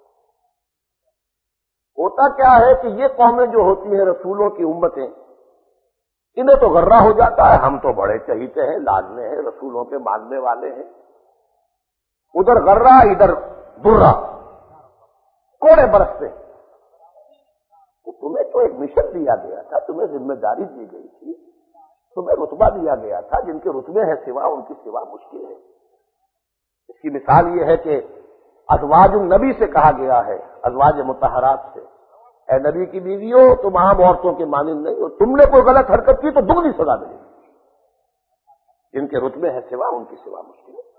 ہوتا کیا ہے کہ یہ قومیں جو ہوتی ہیں رسولوں کی امتیں، انہیں تو غرہ ہو جاتا ہے ہم تو بڑے چہیتے ہیں، لازمے ہیں، رسولوں کے ماننے والے ہیں، ادھر غرہ ادھر درہ، کوڑے برستے ہیں۔ تو تمہیں تو ایک مشن دیا گیا تھا، تمہیں ذمہ داری دی گئی تھی، تمہیں رتبہ دیا گیا تھا، جن کے رتبے ہیں سوا ان کی سوا مشکل ہے۔ اس کی مثال یہ ہے کہ ازواج النبی سے کہا گیا ہے، ازواج مطہرات سے، اے نبی کی بیویوں تم عام عورتوں کے مانند نہیں، اور تم نے کوئی غلط حرکت کی تو دگنی سزا ملے گی، جن کے رتبے ہیں سوا ان کی سوا مشکل ہے۔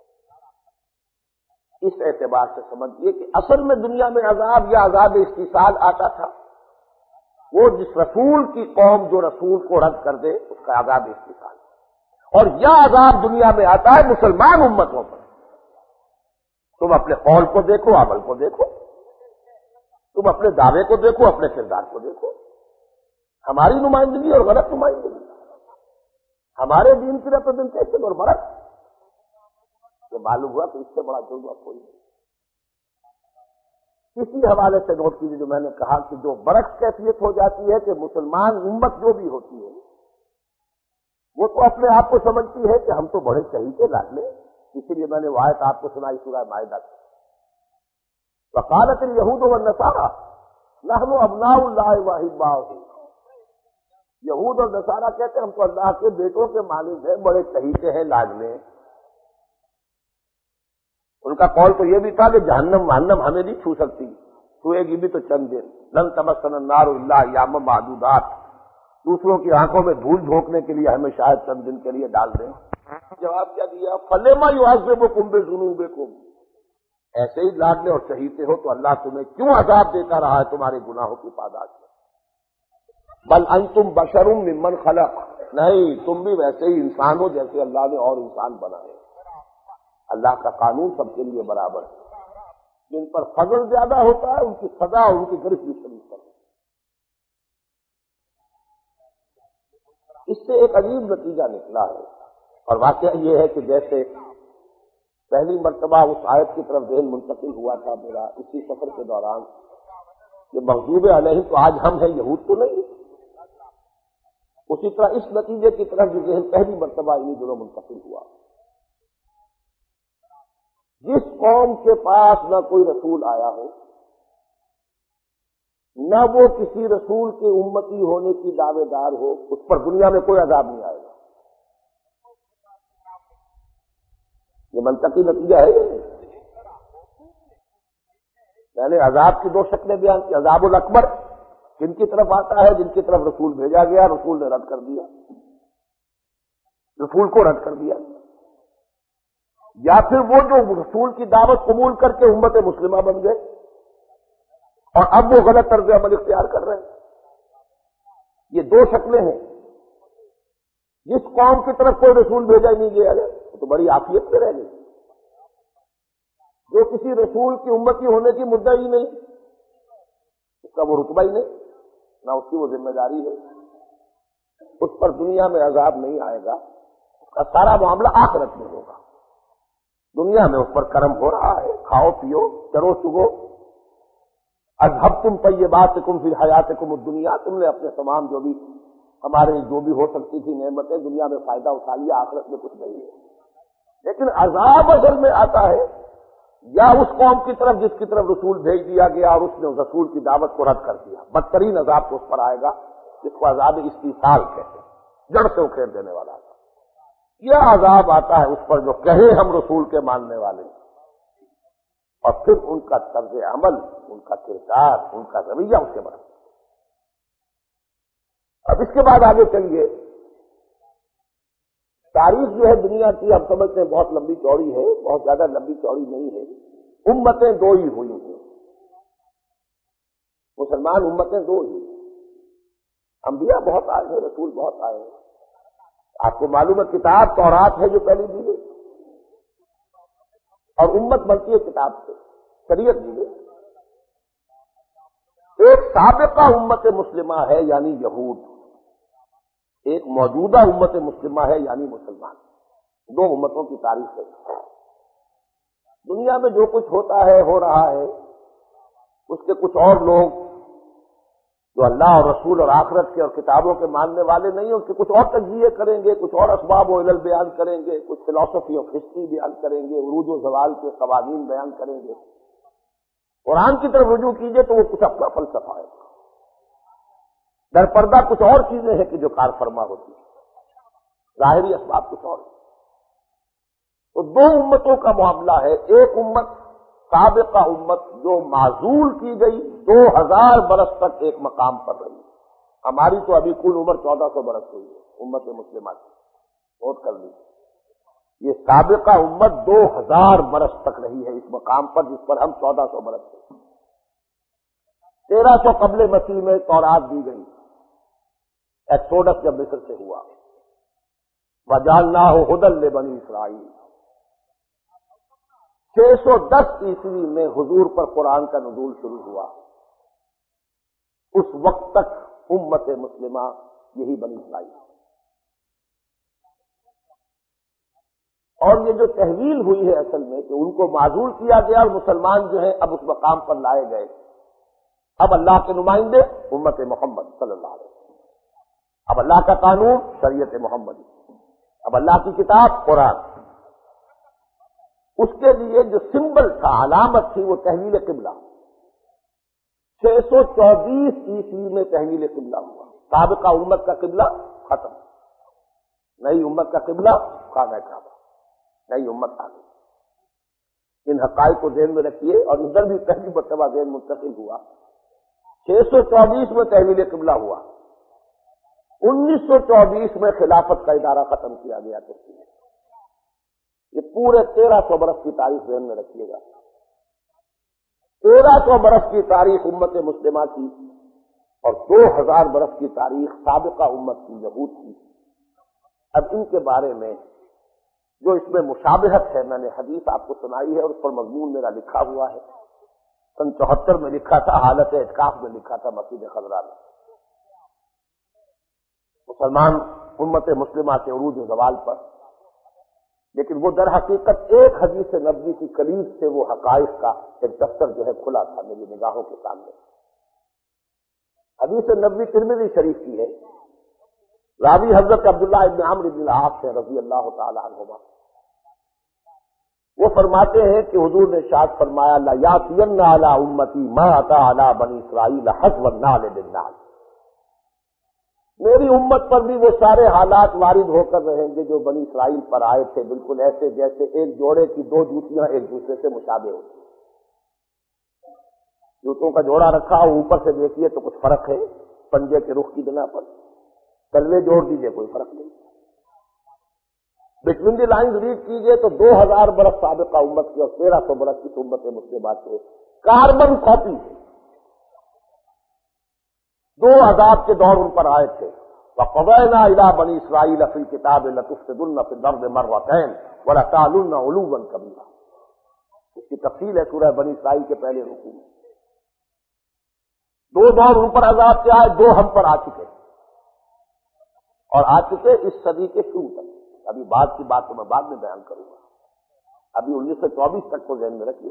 اس اعتبار سے سمجھیے کہ اصل میں دنیا میں عذاب یا عذاب استیصال آتا تھا وہ جس رسول کی قوم جو رسول کو رد کر دے اس کا عذاب استیصال، اور یا عذاب دنیا میں آتا ہے مسلمان امتوں پر۔ تم اپنے قول کو دیکھو، عمل کو دیکھو، تم اپنے دعوے کو دیکھو، اپنے کردار کو دیکھو، ہماری نمائندگی اور غلط نمائندگی، ہمارے دین کی ریپرزنٹیشن اور برعکس، تو معلوم ہوا کہ اس سے بڑا جرم کوئی نہیں۔ اسی حوالے سے نوٹ کیجیے جو میں نے کہا کہ جو برعکس کیفیت ہو جاتی ہے کہ مسلمان امت جو بھی ہوتی ہے وہ تو اپنے آپ کو سمجھتی ہے کہ ہم تو بڑے چہیتے لاڈلے، اسی لیے میں نے وہ آیت آپ کو سنائی سورہ مائدہ کی، وقالت الیہود والنصارى نحن ابناء اللہ واحباؤہ، یہود اور نصارہ کہتے ہیں ہم تو اللہ کے بیٹوں کے مانند ہیں، بڑے چہیتے ہیں لاڈلے۔ ان کا قول تو یہ بھی تھا کہ جہنم ہمیں نہیں چھو سکتی، چھوئے گی بھی تو چند دن، لن تمسنا النار الا ایاما معدودات، دوسروں کی آنکھوں میں دھول جھونکنے کے لیے ہمیں شاید چند دن کے لیے ڈال دیں۔ جواب کیا دیا؟ فلما يعذبكم بذنوبكم، ایسے ہی لاڈلے اور چہیتے ہو تو اللہ تمہیں کیوں عذاب دیتا رہا ہے تمہارے گناہوں کی پاداش میں؟ بل انتم بشر ممن خلق، نہیں تم بھی ویسے ہی انسان ہو جیسے اللہ نے اور انسان بنائے۔ اللہ کا قانون سب کے لیے برابر ہے، جن پر فضل زیادہ ہوتا ہے ان کی سزا اور ان کی گرفت بھی شدید ہے۔ اس سے ایک عجیب نتیجہ نکلا ہے، اور واقعہ یہ ہے کہ جیسے پہلی مرتبہ اس آیت کی طرف ذہن منتقل ہوا تھا میرا اسی سفر کے دوران کہ مغضوب علیہم تو آج ہم ہیں، یہود تو نہیں، اسی طرح اس نتیجے کی طرف بھی ذہن پہلی مرتبہ انہی دنوں منتقل ہوا۔ جس قوم کے پاس نہ کوئی رسول آیا ہو، نہ وہ کسی رسول کے امتی ہونے کی دعوے دار ہو، اس پر دنیا میں کوئی عذاب نہیں آئے گا۔ یہ منطقی نتیجہ ہے یہ۔ میں نے عذاب کی دو شکلیں بیان کی، عذاب الاکبر جن کی طرف آتا ہے، جن کی طرف رسول بھیجا گیا، رسول نے رد کر دیا، رسول کو رد کر دیا، یا پھر وہ جو رسول کی دعوت قبول کر کے امت مسلمہ بن گئے اور اب وہ غلط طرز عمل اختیار کر رہے ہیں۔ یہ دو شکلیں ہیں۔ جس قوم کی طرف کوئی رسول بھیجا ہی نہیں گیا وہ تو بڑی عافیت میں رہ گئی، جو کسی رسول کی امتی ہونے کی مدعا ہی نہیں، اس کا وہ رتبہ ہی نہیں، نہ اس کی وہ ذمہ داری ہے، اس پر دنیا میں عذاب نہیں آئے گا، اس کا سارا معاملہ آخرت میں ہوگا۔ دنیا میں اس پر کرم ہو رہا ہے، کھاؤ پیو چرو چگو، اذھبتم طیباتکم فی حیاتکم الدنیا، تم نے اپنے تمام جو بھی ہو سکتی تھی نعمتیں دنیا میں فائدہ اٹھا لیا، آخرت میں کچھ نہیں ہے۔ لیکن عذاب اصل میں آتا ہے یا اس قوم کی طرف جس کی طرف رسول بھیج دیا گیا اور اس نے اس رسول کی دعوت کو رد کر دیا، بدترین عذاب تو اس پر آئے گا جس کو عذاب استیصال کہتے ہیں، جڑ سے اکھیڑ دینے والا عذاب۔ یہ عذاب آتا ہے اس پر جو کہے ہم رسول کے ماننے والے، اور پھر ان کا طرز عمل، ان کا کردار، ان کا رویہ اس کے بعد۔ اب اس کے بعد آگے چلیے، تاریخ جو ہے دنیا کی ہم سمجھتے ہیں بہت لمبی چوڑی ہے، بہت زیادہ لمبی چوڑی نہیں ہے۔ امتیں دو ہی ہوئی ہیں، مسلمان امتیں دو ہی، انبیاء بہت آئے ہیں، رسول بہت آئے ہیں۔ آپ کو معلوم ہے کتاب تورات ہے جو پہلی دی گئی، اور امت بنتی ہے کتاب سے، شریعت دی گئی۔ ایک سابقہ امت مسلمہ ہے یعنی یہود، ایک موجودہ امت مسلمہ ہے یعنی مسلمان، دو امتوں کی تاریخ ہے۔ دنیا میں جو کچھ ہوتا ہے ہو رہا ہے، اس کے کچھ اور لوگ جو اللہ اور رسول اور آخرت کے اور کتابوں کے ماننے والے نہیں ہیں، اس کے کچھ اور تجزیے کریں گے، کچھ اور اسباب و علل بیان کریں گے، کچھ فلسفی آف ہسٹری بیان کریں گے، عروج و زوال کے قوانین بیان کریں گے۔ قرآن کی طرف رجوع کیجئے تو وہ کچھ اپنا فلسفہ ہے، در پردہ کچھ اور چیزیں ہیں کہ جو کار فرما ہوتی ہیں، ظاہری اسباب کچھ اور۔ تو دو امتوں کا معاملہ ہے، ایک امت سابقہ امت جو معزول کی گئی 2000 برس تک ایک مقام پر رہی، ہماری تو ابھی کل عمر 1400 برس ہوئی ہے امت مسلمہ کی، نوٹ کر لیجیے، یہ سابقہ امت 2000 برس تک رہی ہے اس مقام پر جس پر ہم 1400 برس ہیں۔ 1300 قبل مسیح میں تورات دی گئی، ایکسوڈس جب مصر سے ہوا، وَجَعَلْنَاهُ هُدًى لِبَنِي إِسْرَائِيلَ۔ 610 عیسوی میں حضور پر قرآن کا نزول شروع ہوا، اس وقت تک امت مسلمہ یہی بنی اسرائیل، اور یہ جو تحویل ہوئی ہے اصل میں کہ ان کو معزول کیا گیا اور مسلمان جو ہے اب اس مقام پر لائے گئے، اب اللہ کے نمائندے امت محمد صلی اللہ علیہ وسلم، اب اللہ کا قانون شریعت محمد، اب اللہ کی کتاب قرآن، اس کے لیے جو سمبل تھا، علامت تھی، وہ تحویل قبلہ۔ 624 عیسوی میں تحویل قبلہ ہوا، سابقہ امت کا قبلہ ختم، نئی امت کا قبلہ خانہ کعبہ، نئی امت آ گئی۔ ان حقائق کو ذہن میں رکھیے، اور ادھر بھی پہلی مرتبہ ذہن منتقل ہوا۔ 624 میں تحویل قبلہ ہوا، 1924 میں خلافت کا ادارہ ختم کیا گیا ترکی میں۔ یہ پورے 1300 برس کی تاریخ ذہن میں رکھیے گا۔ 1300 برس کی تاریخ امت مسلمہ کی، اور 2000 برس کی تاریخ سابقہ امت کی، یہود کی۔ اب ان کے بارے میں جو اس میں مشابہت ہے، میں نے حدیث آپ کو سنائی ہے اور اس پر مضمون میرا لکھا ہوا ہے، سن 74 میں لکھا تھا، حالت اعتکاف میں لکھا تھا مسجد خضراء میں۔ مسلمان امت مسلمہ کے عروج زوال پر، لیکن وہ در حقیقت ایک حدیث نبوی کی کلید سے وہ حقائق کا ایک دفتر جو ہے کھلا تھا میری نگاہوں کے سامنے۔ حدیث نبوی ترمذی شریف کی ہے، راوی حضرت عبداللہ ابن عمرو بن العاص سے رضی اللہ تعالی عنہما۔ وہ فرماتے ہیں کہ حضور نے ارشاد فرمایا، لا یاتین علی امتی ما اتی علی بنی اسرائیل حسب النعل بالنعل، میری امت پر بھی وہ سارے حالات وارد ہو کر رہیں گے جو بنی اسرائیل پر آئے تھے، بالکل ایسے جیسے ایک جوڑے کی دو جوتیاں ایک دوسرے سے مشابہ ہوتی ہیں۔ جوتوں کا جوڑا رکھا ہو، اوپر سے دیکھیے تو کچھ فرق ہے، پنجے کے رخ کی بنا پر، تلوے جوڑ دیجئے کوئی فرق نہیں، بٹوین دی لائنز ریڈ کیجئے تو 2000 برس سابقہ امت کی اور 1300 برس کی امت مسلمہ کے کاربن کاپی ہے۔ دو عذاب کے دور ان پر آئے تھے، وَقَضَيْنَا إِلَىٰ بَنِي إِسْرَائِيلَ فِي الْكِتَابِ لَتُفْسِدُنَّ فِي الْأَرْضِ مَرَّتَيْنِ وَلَتَعْلُنَّ عُلُوًّا كَبِيرًا۔ اس کی تفصیل ہے سورہ بنی اسرائیل کے پہلے رکوع میں۔ دو دور ان پر عذاب کے آئے، دو ہم پر آ چکے، اور آ چکے اس صدی کے شروع تک۔ ابھی بعد کی بات تو میں بعد میں بیان کروں گا، ابھی 1924 تک کو ذہن میں رکھیے۔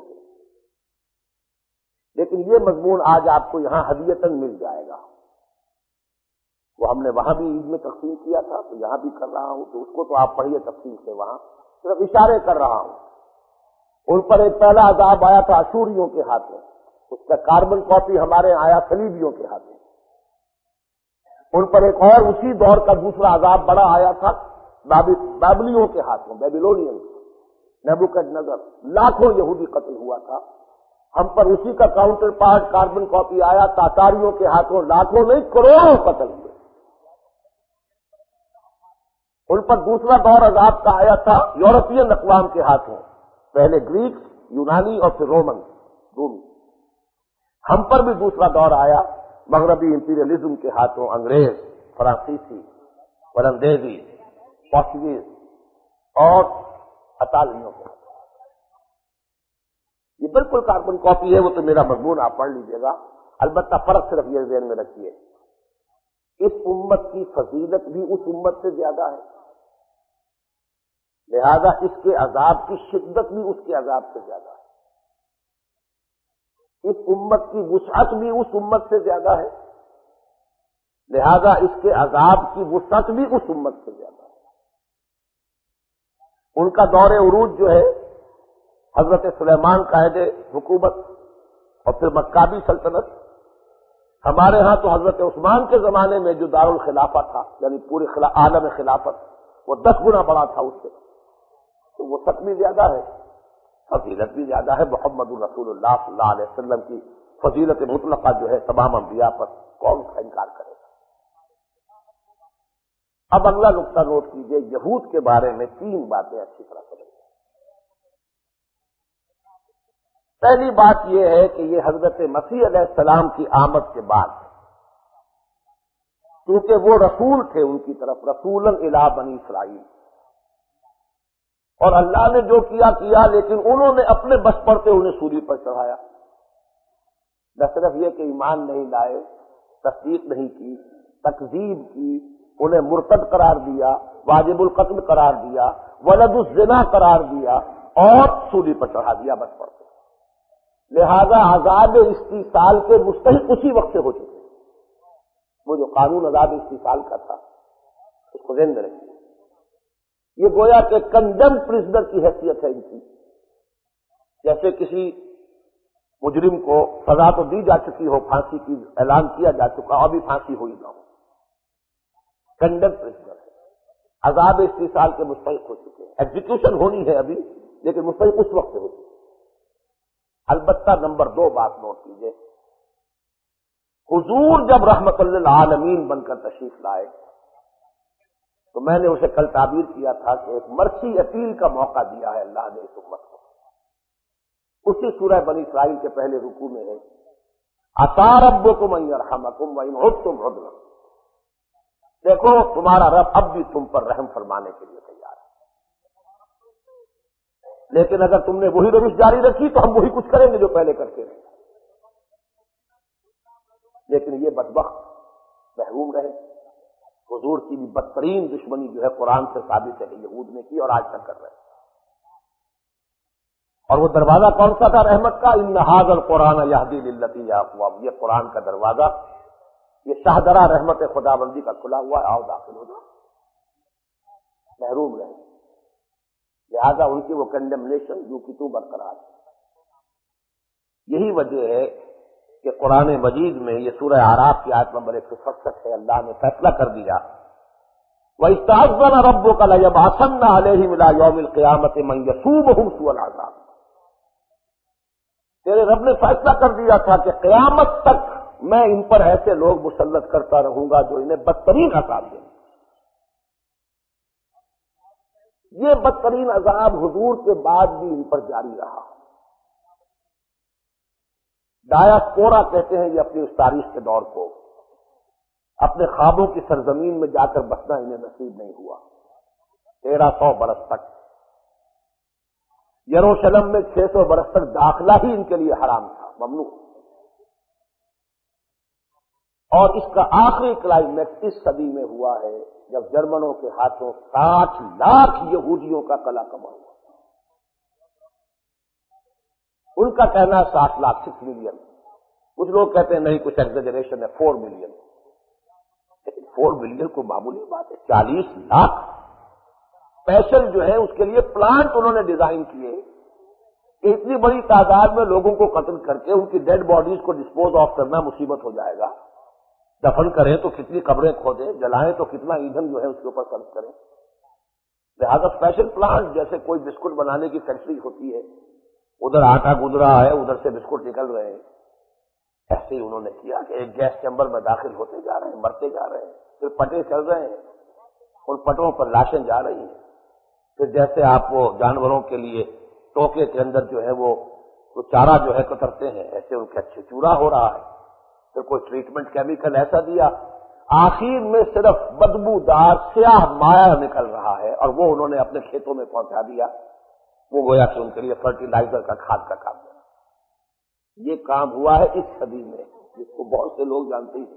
لیکن یہ مضمون آج آپ کو یہاں ہدیتاً مل جائے گا، وہ ہم نے وہاں بھی عید میں تقسیم کیا تھا، تو یہاں بھی کر رہا ہوں، تو اس کو تو آپ پڑھیے تفصیل سے، وہاں صرف اشارے کر رہا ہوں۔ ان پر ایک پہلا عذاب آیا تھا اشوریوں کے ہاتھوں، اس کا کاربن کاپی ہمارے یہاں آیا صلیبیوں کے ہاتھوں۔ ان پر ایک اور اسی دور کا دوسرا عذاب بڑا آیا تھا بابلیوں کے ہاتھوں، بیبیلونین، نیبوکڈنیزر، لاکھوں یہودی قتل ہوا تھا۔ ہم پر اسی کا کاؤنٹر پارٹ کاربن کاپی آیا تاتاریوں کے ہاتھوں، لاکھوں نہیں کروڑوں قتل ہوئے۔ ان پر دوسرا دور عذاب کا آیا تھا یورپین اقوام کے ہاتھوں، پہلے گریک، یونانی اور پھر رومی۔ ہم پر بھی دوسرا دور آیا مغربی امپیریلزم کے ہاتھوں، انگریز، فرانسیسی، ولندیزی، پورچوگیز اور اطالویوں کے ہاتھوں۔ یہ بالکل کاربن کاپی ہے، وہ تو میرا مضمون آپ پڑھ لیجئے گا۔ البتہ فرق صرف یہ ذہن میں رکھیے، اس امت کی فضیلت بھی اس امت سے زیادہ ہے، لہذا اس کے عذاب کی شدت بھی اس کے عذاب سے زیادہ ہے۔ اس امت کی وسعت بھی اس امت سے زیادہ ہے، لہذا اس کے عذاب کی وسعت بھی اس امت سے زیادہ ہے۔ ان کا دور عروج جو ہے حضرت سلیمان قائد حکومت اور پھر مکابی سلطنت، ہمارے ہاں تو حضرت عثمان کے زمانے میں جو دارالخلافہ تھا، یعنی پورے عالم خلافت، وہ 10 گنا بڑا تھا اس سے، تو وہ وسعت بھی زیادہ ہے، فضیلت بھی زیادہ ہے۔ محمد الرسول اللہ صلی اللہ علیہ وسلم کی فضیلت مطلقہ جو ہے تمام انبیاء پر، کون اس کا انکار کرے گا۔ اب اگلا نقطہ نوٹ کیجئے، یہود کے بارے میں 3 باتیں اچھی طرح سمجھیں۔ پہلی بات یہ ہے کہ یہ حضرت مسیح علیہ السلام کی آمد کے بعد، کیونکہ وہ رسول تھے ان کی طرف، رسولاً الی بنی اسرائیل، اور اللہ نے جو کیا، لیکن انہوں نے اپنے بس پڑتے انہیں سولی پر چڑھایا۔ نہ صرف یہ کہ ایمان نہیں لائے، تصدیق نہیں کی، تکذیب کی، انہیں مرتد قرار دیا، واجب القتل قرار دیا، ولد الزنا قرار دیا اور سولی پر چڑھا دیا بس پڑتے۔ لہذا عذاب استیصال کے مستحق اسی وقت سے ہو چکے۔ وہ جو قانون عذاب استیصال کا تھا اس کو ذہن میں رکھیے، یہ گویا کہ کنڈم پرزنر کی حیثیت ہے ان کی۔ جیسے کسی مجرم کو سزا تو دی جا چکی ہو، پھانسی کی اعلان کیا جا چکا، ابھی پھانسی ہوئی نہ ہو، کنڈم پرزنر ہے، عذاب استیصال کے مستحق ہو چکے ہیں۔ ایگزیکیوشن ہونی ہے ابھی لیکن مستحق اس وقت سے ہو چکے۔ البتہ نمبر 2 بات نوٹ کیجئے، حضور جب رحمت للعالمین بن کر تشریف لائے تو میں نے اسے کل تعبیر کیا تھا کہ ایک مرسی اپیل کا موقع دیا ہے اللہ نے اس امت کو۔ اسی سورہ بنی اسرائیل کے پہلے رکوع میں ہے، عسیٰ ربکم ان یرحمکم وان عدتم عدنا، دیکھو تمہارا رب اب بھی تم پر رحم فرمانے کے لیے تیار ہے، لیکن اگر تم نے وہی روش جاری رکھی تو ہم وہی کچھ کریں گے جو پہلے کرتے رہے۔ لیکن یہ بدبخت محروم رہے۔ حضور کی بھی بدترین دشمنی جو ہے قرآن سے ثابت ہے کہ یہود نے کی اور آج تک کر رہے ہیں۔ اور وہ دروازہ کون سا تھا رحمت کا؟ ان ھذا القرآن یہدی للتی ہی اقوم، یہ قرآن کا دروازہ، یہ شاہدرہ رحمت خداوندی کا کھلا ہوا ہے، آؤ داخل ہو جاؤ۔ محروم رہے، لہذا ان کی وہ کنڈمنیشن جو کی تو برقرار ہے۔ یہی وجہ ہے کہ قرآن مجید میں یہ سورہ اعراف کی آیت نمبر 167 ہے، اللہ نے فیصلہ کر دیا وَإِسْتَأْذَنَ رَبُّكَ لَيَبْعَثَنَّ عَلَيْهِمْ إِلَىٰ يَوْمِ الْقِيَامَةِ مَن يَسُومُهُمْ سُوءَ الْعَذَابِ، تیرے رب نے فیصلہ کر دیا تھا کہ قیامت تک میں ان پر ایسے لوگ مسلط کرتا رہوں گا جو انہیں بدترین عذاب دیں۔ یہ بدترین عذاب حضور کے بعد بھی ان پر جاری رہا۔ ڈایاسپورا کہتے ہیں یہ اپنی اس تاریخ کے دور کو، اپنے خوابوں کی سرزمین میں جا کر بسنا انہیں نصیب نہیں ہوا۔ 1300 برس تک یروشلم میں 600 برس تک داخلہ ہی ان کے لیے حرام تھا، ممنوع۔ اور اس کا آخری کلائمیکس اس صدی میں ہوا ہے جب جرمنوں کے ہاتھوں 60 لاکھ یہودیوں کا قلع کما ہوا۔ ان کا کہنا ہے 60 لاکھ 6 ملین، کچھ لوگ کہتے ہیں نہیں کچھ ایگزیجریشن ہے 4 ملین، لیکن 4 ملین کو معمولی بات ہے۔ 40 لاکھ اسپیشل جو ہے اس کے لیے پلانٹ انہوں نے ڈیزائن کیے کہ اتنی بڑی تعداد میں لوگوں کو قتل کر کے ان کی ڈیڈ باڈیز کو ڈسپوز آف کرنا مصیبت ہو جائے گا۔ دفن کریں تو کتنی قبریں کھودیں، جلائیں تو کتنا ایندھن جو ہے اس کے اوپر صرف کریں۔ لہذا اسپیشل پلانٹ جیسے کوئی بسکٹ بنانے کی فیکٹری ہوتی ہے، ادھر آٹا گزرا ہے ادھر سے بسکٹ نکل رہے ہیں، ایسے ہی انہوں نے کیا کہ ایک گیس چیمبر میں داخل ہوتے جا رہے ہیں، مرتے جا رہے ہیں، پھر پٹے چل رہے ہیں، ان پٹوں پر لاشیں جا رہی ہیں، پھر جیسے آپ وہ جانوروں کے لیے ٹوکے کے اندر جو ہے وہ چارہ جو ہے کترتے ہیں، ایسے ان کے اچھے چورا ہو رہا ہے، پھر کوئی ٹریٹمنٹ کیمیکل ایسا دیا، آخر میں صرف بدبودار سیاہ مایہ نکل رہا ہے اور وہ انہوں نے اپنے کھیتوں میں پہنچا دیا۔ وہ گویا کہ ان کے لیے فرٹیلائزر کا کھاد کا کام ہے۔ یہ کام ہوا ہے اس صدی میں، جس کو بہت سے لوگ جانتے ہیں۔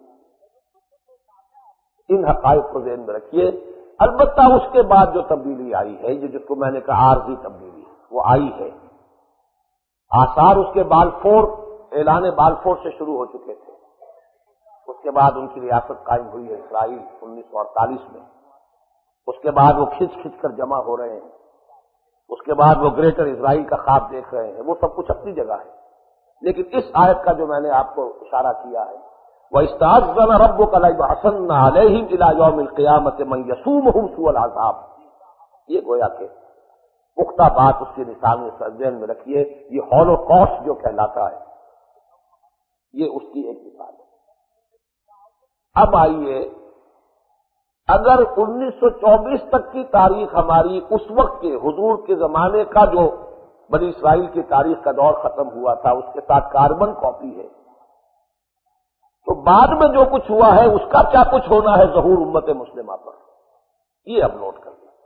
ان حقائق کو ذہن میں رکھیے۔ البتہ اس کے بعد جو تبدیلی آئی ہے، یہ جس کو میں نے کہا عارضی تبدیلی، وہ آئی ہے۔ آثار اس کے بالفور، اعلان بالفور سے شروع ہو چکے تھے۔ اس کے بعد ان کی ریاست قائم ہوئی ہے اسرائیل 1948 میں۔ اس کے بعد وہ کھچ کھچ کر جمع ہو رہے ہیں۔ اس کے بعد وہ گریٹر اسرائیل کا خواب دیکھ رہے ہیں۔ وہ سب کچھ اپنی جگہ ہے، لیکن اس آیت کا جو میں نے آپ کو اشارہ کیا ہے، وَإِسْتَأْذَنَ رَبُّكَ لَيَبْعَثَنَّ عَلَيْهِمْ إِلَىٰ يَوْمِ الْقِيَامَةِ مَن يَسُومُهُمْ سُوءَ الْعَذَابِ، یہ گویا کہ پختہ بات اس کی مثال میں ذہن میں رکھیے۔ یہ ہولوکاسٹ جو کہلاتا ہے، یہ اس کی ایک مثال ہے۔ اب آئیے، اگر 1924 تک کی تاریخ ہماری اس وقت کے حضور کے زمانے کا جو بنی اسرائیل کی تاریخ کا دور ختم ہوا تھا اس کے ساتھ کاربن کاپی ہے، تو بعد میں جو کچھ ہوا ہے اس کا کیا کچھ ہونا ہے ظہور امت مسلمہ پر، یہ اب نوٹ کر لیں۔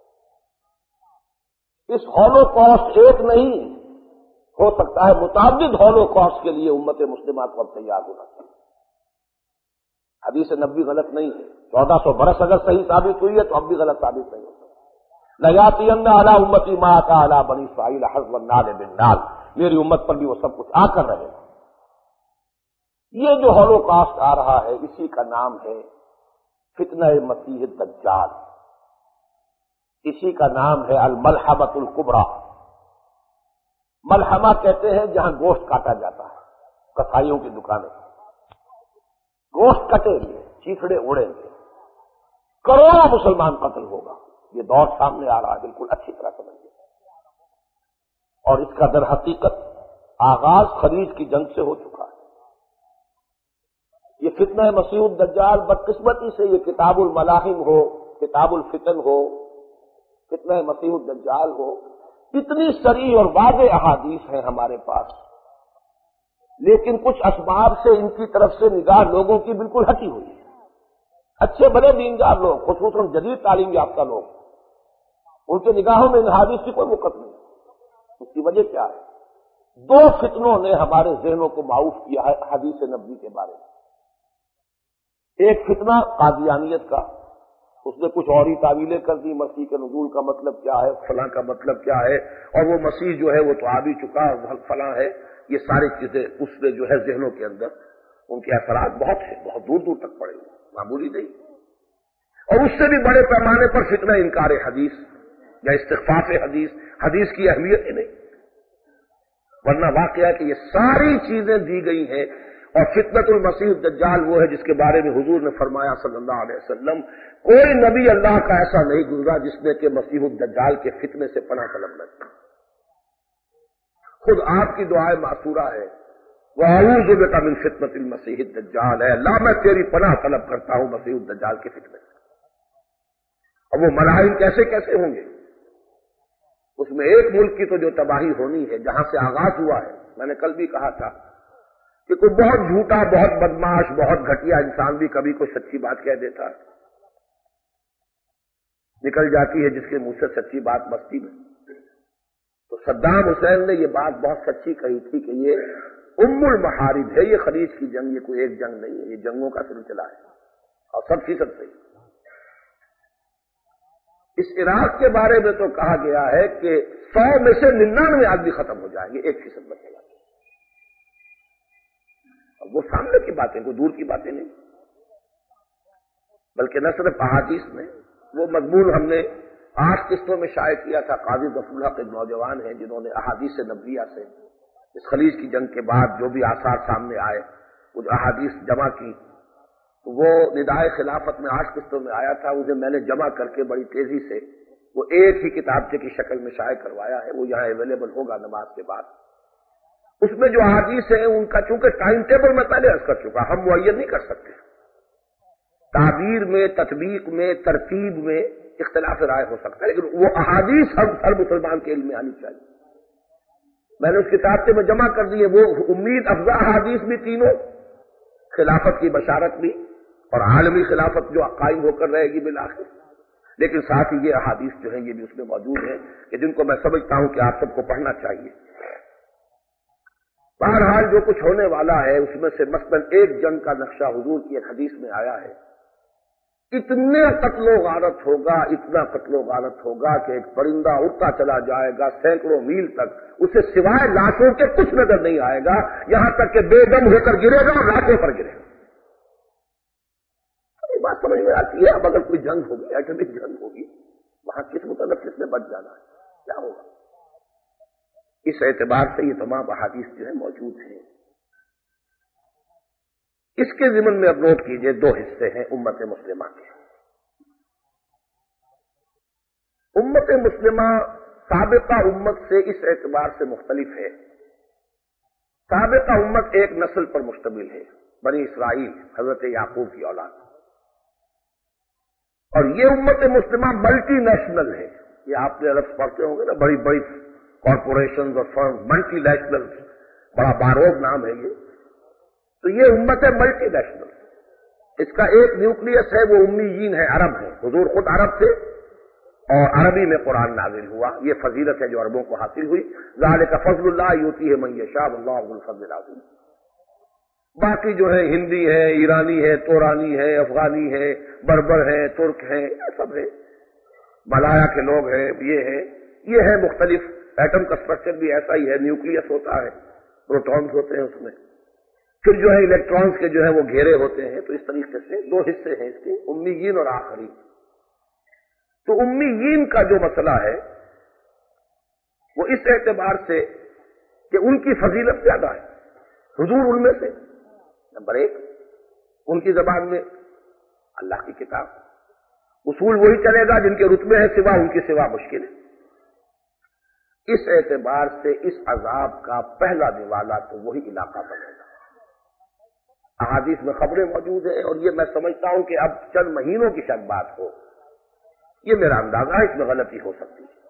اس ہولوکاسٹ ایک نہیں ہو سکتا ہے، متعدد ہولوکاسٹ کے لیے امت مسلمہ کو اب تیار ہونا چاہیے۔ حدیث نبوی غلط نہیں ہے، 1400 बरस अगर सही साबित हुई है तो अब भी गलत साबित नहीं हो सकता। लयातियन्न अला उम्मती मा अता अला बनी इस्राईल हज़्वन नाल बिन नाल, मेरी उम्मत पर भी वो सब कुछ आकर रहेगा। ये जो हॉलोकॉस्ट आ रहा है इसी का नाम है फितना मसीह दज्जाल, इसी का नाम है अल मलहमतुल कुबरा। मलहमा कहते हैं जहां गोश्त काटा जाता है, कसाईयों की दुकानें, गोश्त कटेंगे, चीथड़े उड़ेंगे, करोड़ों मुसलमान कत्ल होगा। ये दौर सामने आ रहा है, बिल्कुल अच्छी तरह समझिए। और इसका दर हकीकत आगाज खलीज की जंग से हो चुका है। ये फितना मसीह दज्जाल बदकिस्मती से ये किताबुल मलाहिम हो, किताबुल फितन हो, फितना मसीह दज्जाल हो, इतनी सरी और वाज़े अहादीस हैं हमारे पास, लेकिन कुछ असबाब से इनकी तरफ से निगाह लोगों की बिल्कुल हटी हुई है। अच्छे बड़े दीनदार लोग, खुसूसन जदीद तालीम याफ्ता लोग, उनके निगाहों में इन अहादीस की कोई वक़्त नहीं। उसकी वजह क्या है? दो फितनों ने हमारे ज़हनों को माऊफ किया है हदीस नबी के बारे में। एक फितना कादियानियत का, उसने कुछ और ही तावीलें कर दी, मसीह के नुज़ूल का मतलब क्या है, फलां का मतलब क्या है, और वो मसीह जो है वो तो आ भी चुका फलां है। ये सारी चीजें उसमें जो है ज़हनों के अंदर उनके असरात बहुत है, बहुत दूर दूर तक पड़े, मामूली नहीं। और उससे भी बड़े पैमाने पर फितना इनकार हदीस या इस्तिग़फ़ाफ़ हदीस, हदीस की अहमियत ही नहीं। वरना वाक़या है कि ये सारी चीजें दी गई हैं। और फितनतुल मसीह दज्जाल वो है जिसके बारे में हुजूर ने फरमाया सल्लल्लाहु अलैहि वसल्लम, कोई नबी अल्लाह का ऐसा नहीं गुजरा जिसने के मसीह दज्जाल के फितने से पनाह तलब न की। खुद आपकी दुआए मासूरा है, वह अऊज़ु बिका मिन फितनतिल मसीह दज्जाल है, अल्लाह मैं तेरी पनाह तलब करता हूं मसीह दज्जाल के फितने से। अब वो मलाइम कैसे कैसे होंगे? उसमें एक मुल्क की तो जो तबाही होनी है, जहां से आगाज हुआ है, मैंने कल भी कहा था कि कोई बहुत झूठा, बहुत बदमाश, बहुत घटिया इंसान भी कभी कोई सच्ची बात कह देता है, निकल जाती है जिसके मुंह से सच्ची बात मस्ती में। तो सद्दाम हुसैन ने ये बात बहुत सच्ची कही थी कि ये उम्मुल महारिब है, ये खलीज की जंग, ये कोई एक जंग नहीं है, ये जंगों का सिलसिला है और सब फीसद सही। इस इराक के बारे में तो कहा गया है कि 100 में से 99 आदमी खत्म हो जाएंगे, 1% बचेगा। अब वो सामने की बातें, कोई दूर की बातें नहीं, बल्कि न सिर्फ अहादीस में, वो मजमून हमने 8 किस्तों में शाये किया था। काजी गफूर हक एक नौजवान हैं जिन्होंने अहादीस नबविया से इस खलीज की जंग के बाद जो भी आसार सामने आए, वो अहादीस जमा की, तो वो निदाए खिलाफत में 8 किस्तों में आया था। उसे मैंने जमा करके बड़ी तेजी से वो एक ही किताबचे की शक्ल में शाये करवाया है, वो यहां अवेलेबल होगा नमाज के बाद। उसमें जो अहादीस है उनका चूंकि टाइम टेबल मैं पहले अर्ज कर चुका, हम मुअय्यन नहीं कर सकते। ताबीर में, तत्बीक में, तरतीब में इख्तिलाफ राय हो सकता है, लेकिन वो अहादीस हर मुसलमान के इल्म में आनी चाहिए। मैंने उस किताब से में जमा कर दिए, वो उम्मीद अफजा अहादीस भी तीनों, खिलाफत की बशारत भी और आलमी खिलाफत जो कायम होकर रहेगी बिलाखिर, लेकिन साथ ही ये अहादीस जो है ये भी उसमें मौजूद है कि जिनको मैं समझता हूं कि आप सबको पढ़ना चाहिए। बहरहाल जो कुछ होने वाला है उसमें से मसलन एक जंग का नक्शा हुजूर की एक हदीस में आया है, इतने कत्लो गारत होगा, इतना कत्लो गारत होगा कि एक परिंदा उड़ता चला जाएगा सैकड़ों मील तक, उसे सिवाय लाशों के कुछ नजर नहीं आएगा, यहां तक कि बेदम होकर गिरेगा और लाशों पर गिरेगा। ये बात समझ में आती है। अब अगर कोई जंग होगी, एटॉमिक जंग होगी, वहां किस मुतनफ्फिस ने बच जाना है, क्या होगा? इस एतबार से ये तमाम अहादीस जो है मौजूद हैं। इसके ज़िमन में अब नोट कीजिए, 2 हिस्से हैं उम्मत मुस्लिमा के। उम्मत मुस्लिमा साबिका उम्मत से इस एतबार से मुख्तलिफ है। साबिका उम्मत एक नस्ल पर मुश्तमिल है, बनी इसराइल, हजरत याकूब की औलाद, और ये उम्मत मुस्लिमा मल्टी नेशनल है। ये आपने लफ्ज़ पढ़ते होंगे ना, बड़ी बड़ी कॉरपोरेशन और फर्म, मल्टी नेशनल, बड़ा बारोग नाम है ये। तो ये उम्मत है मल्टी नेशनल। इसका एक न्यूक्लियस है, वो उम्मीयीन है, अरब है, हुजूर खुद अरब थे और अरबी में कुरान नाजिल हुआ। ये फजीलत है जो अरबों को हासिल हुई। ज़ालिका फ़ज़्लुल्लाह यूतीहि मन यशा वल्लाहु ज़ुल फ़ज़्लिल अज़ीम। باقی جو ہے ہندی ہے، ایرانی ہے، تورانی ہے، افغانی ہے، بربر ہے، ترک ہے، یہ سب ہے، ملایا کے لوگ ہیں، یہ ہے مختلف۔ ایٹم کا اسٹرکچر بھی ایسا ہی ہے، نیوکلیس ہوتا ہے، پروٹونز ہوتے ہیں اس میں، پھر جو ہے الیکٹرانز کے جو ہے وہ گھیرے ہوتے ہیں۔ تو اس طریقے سے دو حصے ہیں اس کے، امیین اور آخرین۔ تو امیین کا جو مسئلہ ہے وہ اس اعتبار سے کہ ان کی فضیلت زیادہ ہے، حضور ان میں سے نمبر ایک، ان کی زبان میں اللہ کی کتاب، اصول وہی چلے گا جن کے رتبے ہیں، سوا ان کی سوا مشکل ہے۔ اس اعتبار سے اس عذاب کا پہلا نوالا تو وہی علاقہ بنے گا۔ احادیث میں خبریں موجود ہیں، اور یہ میں سمجھتا ہوں کہ اب چند مہینوں کی شاید بات ہو، یہ میرا اندازہ ہے، اس میں غلطی ہو سکتی ہے۔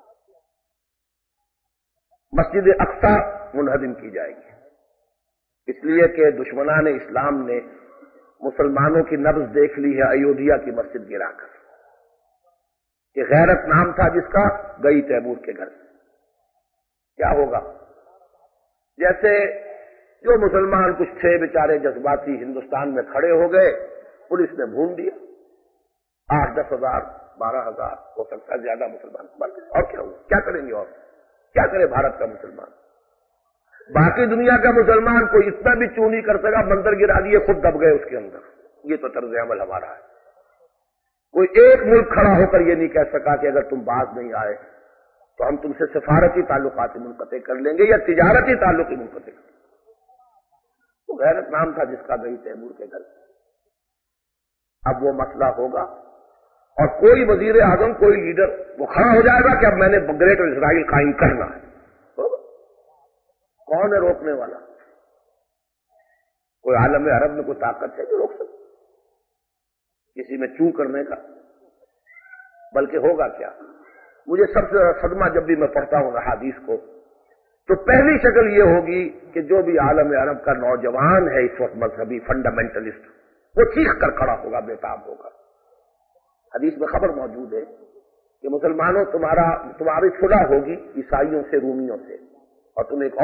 مسجد اقصی منہدم کی جائے گی، اس لیے کہ دشمنان اسلام نے مسلمانوں کی نبض دیکھ لی ہے ایودھیا کی مسجد گرا کر، کہ غیرت نام تھا جس کا، گئی تیمور کے گھر سے۔ کیا ہوگا؟ جیسے جو مسلمان کچھ تھے بیچارے جذباتی ہندوستان میں کھڑے ہو گئے، پولیس نے بھون دیا، 8-10 ہزار 12 ہزار ہو سکتا ہے زیادہ مسلمان مر گئے، اور کیا ہوا؟ کیا کریں گے؟ اور کیا کرے بھارت کا مسلمان؟ باقی دنیا کا مسلمان کوئی اتنا بھی چوں نہیں کر سکا، منظر گرا دیے، خود دب گئے اس کے اندر۔ یہ تو طرز عمل ہمارا ہے۔ کوئی ایک ملک کھڑا ہو کر یہ نہیں کہہ سکا کہ اگر تم باز نہیں آئے تو ہم تم سے سفارتی تعلقات منقطع کر لیں گے یا تجارتی تعلق منقطع کر لیں گے۔ تو غیرت نام تھا جس کا، گئی تیمور کے گھر سے۔ اب وہ مسئلہ ہوگا، اور کوئی وزیر اعظم، کوئی لیڈر وہ کھڑا ہو جائے گا کہ اب میں نے گریٹر اسرائیل قائم کرنا ہے۔ کون ہے روکنے والا؟ کوئی عالم عرب میں کوئی طاقت ہے جو روک سکے کسی میں چوں کرنے کا؟ بلکہ ہوگا کیا؟ مجھے سب سے زیادہ صدمہ جب بھی میں پڑھتا ہوں احادیث کو، تو پہلی شکل یہ ہوگی کہ جو بھی عالم عرب کا نوجوان ہے اس وقت مذہبی فنڈامنٹلسٹ، وہ چیخ کر کھڑا ہوگا، بےتاب ہوگا۔ حدیث میں خبر موجود ہے کہ مسلمانوں تمہاری صلح ہوگی عیسائیوں سے، رومیوں سے، اور تم ایک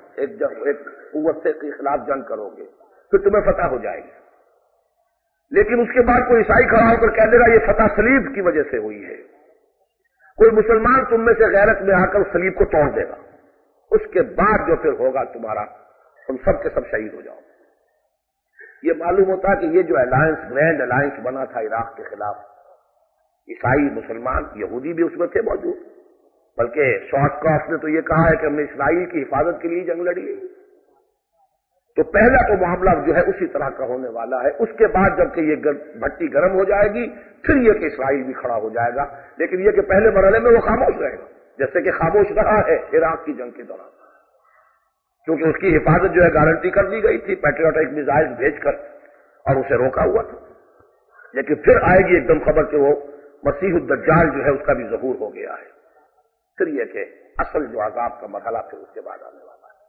قوت سے کے خلاف جنگ کرو گے، پھر تمہیں فتح ہو جائے گی۔ لیکن اس کے بعد کوئی عیسائی کھڑا ہو کر کہہ دے گا یہ فتح صلیب کی وجہ سے ہوئی ہے۔ کوئی مسلمان تم میں سے غیرت میں آ کر صلیب کو توڑ دے گا، اس کے بعد جو پھر ہوگا تمہارا، تم سب کے سب شہید ہو جاؤ۔ یہ معلوم ہوتا کہ یہ جو الائنس، گرینڈ الائنس بنا تھا عراق کے خلاف، عیسائی، مسلمان، یہودی بھی اس میں تھے موجود، بلکہ شارٹ کرافٹ نے تو یہ کہا ہے کہ ہم نے اسرائیل کی حفاظت کے لیے جنگ لڑی ہے۔ تو پہلا تو معاملہ جو ہے اسی طرح کا ہونے والا ہے۔ اس کے بعد جب کہ یہ بھٹی گرم ہو جائے گی، پھر یہ کہ اسرائیل بھی کھڑا ہو جائے گا، لیکن یہ کہ پہلے مرحلے میں وہ خاموش رہے گا، جیسے کہ خاموش رہا ہے عراق کی جنگ کے دوران، کیونکہ اس کی حفاظت جو ہے گارنٹی کر دی گئی تھی پیٹریوٹک میزائل بھیج کر، اور اسے روکا ہوا تھا۔ لیکن پھر آئے گی ایک دم خبر کہ وہ مسیح الدجال جو ہے اس کا بھی ظہور ہو گیا ہے، پھر یہ کہ اصل جو عذاب کا مرحلہ پھر اس کے بعد آنے والا ہے۔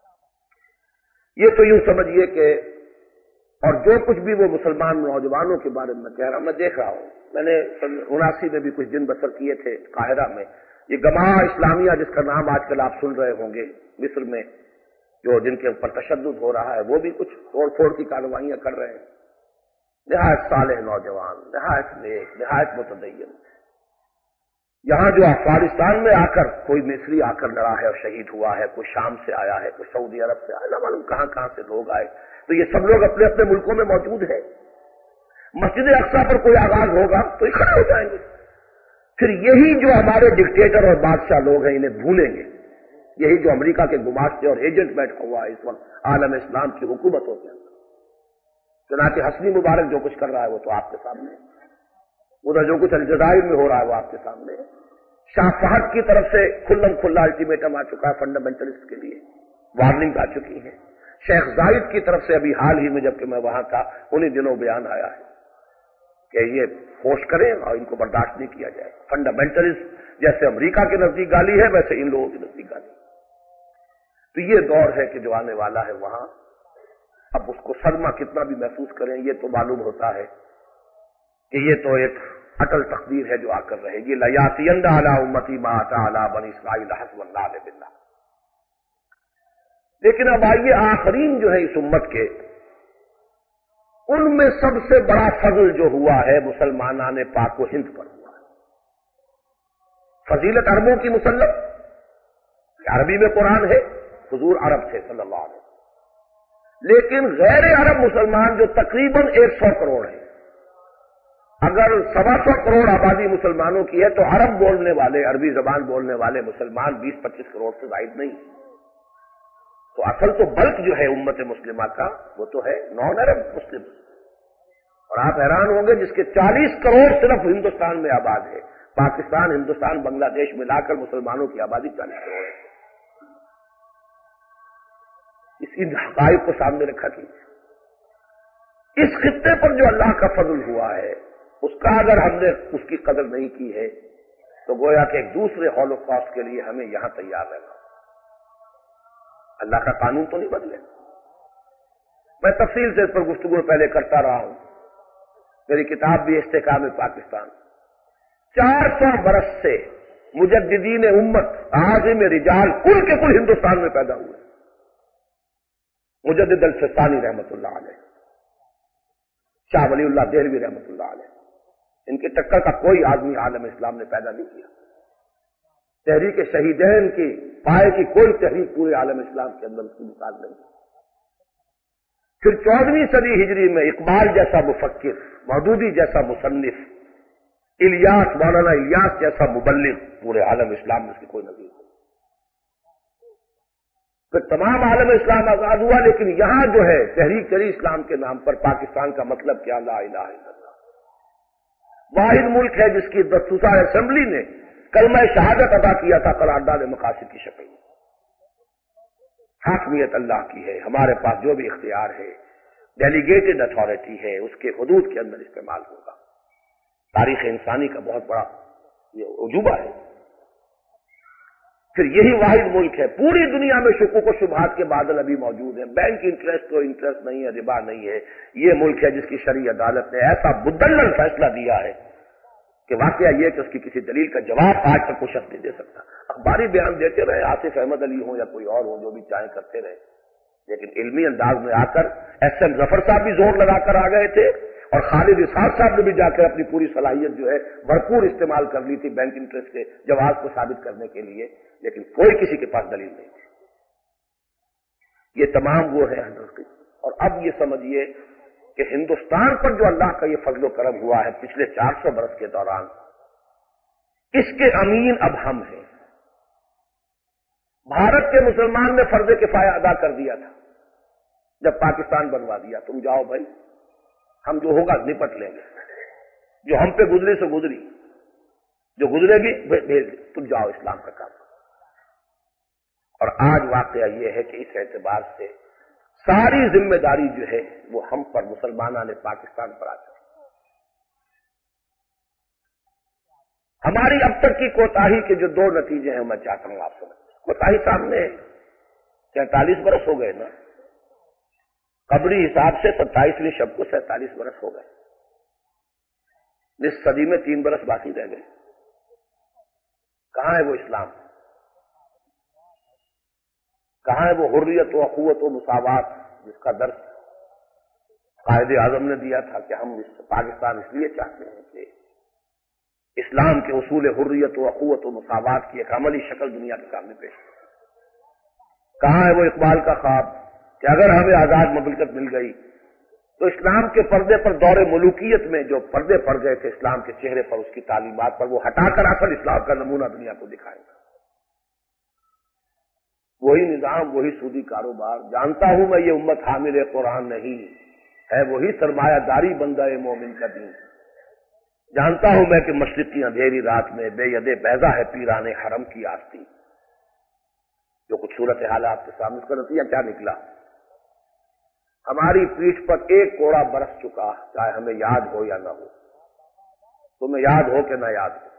یہ تو یوں سمجھیے کہ، اور جو کچھ بھی وہ مسلمان نوجوانوں کے بارے میں کہہ رہا، میں دیکھ رہا ہوں، میں نے 79 میں بھی کچھ دن بسر کیے تھے قاہرہ میں، یہ جماعت اسلامیہ جس کا نام آج کل آپ سن رہے ہوں گے، مصر میں جو جن کے اوپر تشدد ہو رہا ہے، وہ بھی کچھ توڑ پھوڑ کی کارروائیاں کر رہے ہیں۔ نہایت صالح نوجوان، نہایت نیک، نہایت متدین۔ یہاں جو افغانستان میں آ کر کوئی مصری آ کر لڑا ہے اور شہید ہوا ہے، کوئی شام سے آیا ہے، کوئی سعودی عرب سے آیا، نہ معلوم کہاں کہاں سے لوگ آئے، تو یہ سب لوگ اپنے اپنے ملکوں میں موجود ہیں۔ مسجد اقصی پر کوئی آغاز ہوگا تو یہ کھڑے ہو جائیں گے، پھر یہی جو ہمارے ڈکٹیٹر اور بادشاہ لوگ ہیں انہیں بھولیں گے، یہی جو امریکہ کے گماشتے اور ایجنٹ بیٹھا ہوا ہے اس وقت عالم اسلام کی حکومتوں کے اندر، چنانچہ حسنی مبارک جو کچھ کر رہا ہے وہ تو آپ کے سامنے ہے، ادھر جو کچھ الجزائر میں ہو رہا ہے وہ آپ کے سامنے ہے، شاہ فہد کی طرف سے کھلم کھلا الٹیمیٹم آ چکا ہے فنڈامنٹلسٹ کے لیے، وارننگ آ چکی ہے، شیخ زائد کی طرف سے ابھی حال ہی میں جبکہ میں وہاں تھا انہی دنوں بیان آیا ہے کہ یہ ہوش کریں اور ان کو برداشت نہیں کیا جائے۔ فنڈامنٹلسٹ جیسے امریکہ کے نزدیک گالی ہے ویسے ان لوگوں کے نزدیک گالی، تو یہ دور ہے کہ جو آنے والا ہے وہاں، اب اس کو صدمہ کتنا بھی محسوس کریں یہ تو معلوم ہوتا ہے کہ یہ تو ایک اٹل تقدیر ہے جو آ کر رہے گی۔ لَيَأْتِيَنَّ عَلَىٰ أُمَّتِي مَا أَتَىٰ عَلَىٰ بَنِي إِسْرَائِيلَ حَسْبَ اللَّهِ بِاللَّهِ۔ لیکن اب آئیے آخرین جو ہے اس امت کے، ان میں سب سے بڑا فضل جو ہوا ہے مسلمانان پاک و ہند پر ہوا ہے. فضیلت عربوں کی مسلم، عربی میں قرآن ہے، حضور عرب تھے صلی اللہ علیہ وسلم، لیکن غیر عرب مسلمان جو تقریباً 100 کروڑ ہیں، اگر 125 کروڑ آبادی مسلمانوں کی ہے تو عرب بولنے والے، عربی زبان بولنے والے مسلمان 20-25 کروڑ سے زائد نہیں. تو اصل تو بلک جو ہے امت مسلمہ کا وہ تو ہے نان عرب مسلم. اور آپ حیران ہوں گے جس کے 40 کروڑ صرف ہندوستان میں آباد ہے. پاکستان، ہندوستان، بنگلہ دیش ملا کر مسلمانوں کی آبادی 40 کروڑ ہے. ان حقائق کو سامنے رکھا کیجیے. اس خطے پر جو اللہ کا فضل ہوا ہے اس کا اگر ہم نے اس کی قدر نہیں کی ہے تو گویا کہ ایک دوسرے ہولوکاسٹ کے لیے ہمیں یہاں تیار رہنا. اللہ کا قانون تو نہیں بدلے. میں تفصیل سے اس پر گفتگو پہلے کرتا رہا ہوں. میری کتاب بھی استحکام پاکستان. 400 برس سے مجددین امت، عازم رجال کل کے کل ہندوستان میں پیدا ہوئے. مجدد الفسانی رحمۃ اللہ علیہ، شاہ ولی اللہ دہلوی رحمۃ اللہ علیہ، ان کے ٹکر کا کوئی آدمی عالم اسلام نے پیدا نہیں کیا. تحریک شہیدین کی پائے کی کوئی تحریک پورے عالم اسلام کے اندر اس کی مثال نہیں. پھر 14ویں صدی ہجری میں اقبال جیسا مفکر، مودودی جیسا مصنف، الیاس، مولانا الیاس جیسا مبلغ، پورے عالم اسلام میں اس کی کوئی نظیر نہیں. پھر تمام عالم اسلام آزاد ہوا، لیکن یہاں جو ہے تحریک جری اسلام کے نام پر پاکستان کا مطلب کیا؟ لا الہ الا اللہ. واحد ملک ہے جس کی دستور اسمبلی نے کلمہ شہادت ادا کیا تھا قرارداد مقاصد کی شکل میں. حاکمیت اللہ کی ہے، ہمارے پاس جو بھی اختیار ہے ڈیلیگیٹڈ اتھارٹی ہے، اس کے حدود کے اندر استعمال ہوگا. تاریخ انسانی کا بہت بڑا یہ عجوبہ ہے. پھر یہی واحد ملک ہے. پوری دنیا میں شکوک و شبہات کے بادل ابھی موجود ہیں. بینک انٹرسٹ تو انٹرسٹ نہیں ہے، ربا نہیں ہے. یہ ملک ہے جس کی شرعی عدالت نے ایسا مدلل فیصلہ دیا ہے کہ واقعہ یہ کہ اس کی کسی دلیل کا جواب آج تک کوئی شخص نہیں دے سکتا. اخباری بیان دیتے رہے، آصف احمد علی ہوں یا کوئی اور ہو، جو بھی چاہیں کرتے رہے، لیکن علمی انداز میں آ کر ایس ایم ظفر صاحب بھی زور لگا کر آ گئے تھے اور خالد اسحاق صاحب نے بھی جا کر اپنی پوری صلاحیت جو ہے بھرپور استعمال کر لی تھی بینک انٹرسٹ کے جواز کو ثابت کرنے کے لیے، لیکن کوئی کسی کے پاس دلیل نہیں تھی. یہ تمام وہ ہے حضرت. اور اب یہ سمجھیے کہ ہندوستان پر جو اللہ کا یہ فضل و کرم ہوا ہے پچھلے 400 برس کے دوران، اس کے امین اب ہم ہیں. بھارت کے مسلمان نے فرض کفایہ ادا کر دیا تھا جب پاکستان بنوا دیا. تم جاؤ بھائی، ہم جو ہوگا نپٹ لیں گے، جو ہم پہ گزری سے گزری، جو گزرے گی بھیج، تم جاؤ اسلام کا کام. اور آج واقعہ یہ ہے کہ اس اعتبار سے ساری ذمہ داری جو ہے وہ ہم پر، مسلمانوں نے پاکستان پر آ چکی. ہماری اب تک کی کوتاہی کے جو 2 نتیجے ہیں میں چاہتا ہوں آپ سمجھ. کوتاہی سامنے ہے. 47 برس ہو گئے نا، قبری حساب سے 27ویں شب کو 47 برس ہو گئے. اس صدی میں 3 برس باقی رہ گئے. کہاں ہے وہ اسلام؟ کہاں ہے وہ حریت و اخوت و مساوات جس کا درس قائد اعظم نے دیا تھا کہ ہم پاکستان اس لیے چاہتے ہیں کہ اسلام کے اصول حریت و اخوت و مساوات کی ایک عملی شکل دنیا کے سامنے پیش کی. کہاں ہے وہ اقبال کا خواب کہ اگر ہمیں آزاد مملکت مل گئی تو اسلام کے پردے پر دور ملوکیت میں جو پردے پڑ گئے تھے اسلام کے چہرے پر، اس کی تعلیمات پر، وہ ہٹا کر اصل اسلام کا نمونہ دنیا کو دکھائیں گا. وہی نظام، وہی سودی کاروبار. جانتا ہوں میں یہ امت حامل قرآن نہیں ہے، وہی سرمایہ داری بندہ مومن کا دین. جانتا ہوں میں کہ مشرق کی اندھیری رات میں بے ید بیضا ہے پیران حرم کی آستی. جو کچھ صورت حال آپ کے سامنے، اس کا نتیجہ کیا نکلا؟ ہماری پیٹھ پر ایک کوڑا برس چکا، چاہے ہمیں یاد ہو یا نہ ہو. تمہیں یاد ہو کہ نہ یاد ہو،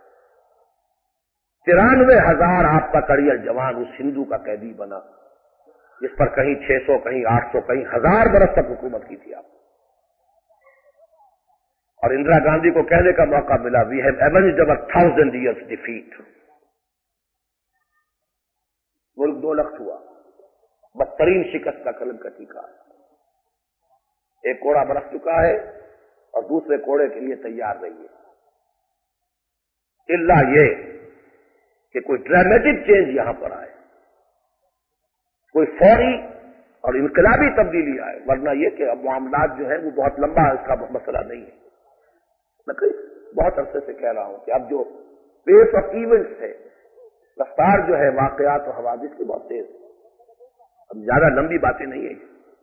93,000 آپ کا کڑیل جوان اس ہندو کا قیدی بنا جس پر کہیں 600، کہیں 800، کہیں 1000 برس تک حکومت کی تھی آپ. اور اندرا گاندھی کو کہنے کا موقع ملا، we have avenged over 1000 years defeat. ملک 2 لخت ہوا، بدترین شکست کا قلم کٹی کا. ایک کوڑا برس چکا ہے اور دوسرے کوڑے کے لیے تیار رہیے، الا یہ کہ کوئی ڈرامیٹک چینج یہاں پر آئے، کوئی فوری اور انقلابی تبدیلی آئے، ورنہ یہ کہ اب معاملات جو ہیں وہ بہت لمبا اس کا مسئلہ نہیں ہے۔ میں بہت عرصے سے کہہ رہا ہوں کہ اب جو پیس آف ایونٹس ہے، رفتار جو ہے واقعات و حوادث کی بہت تیز ہے، اب زیادہ لمبی باتیں نہیں ہیں،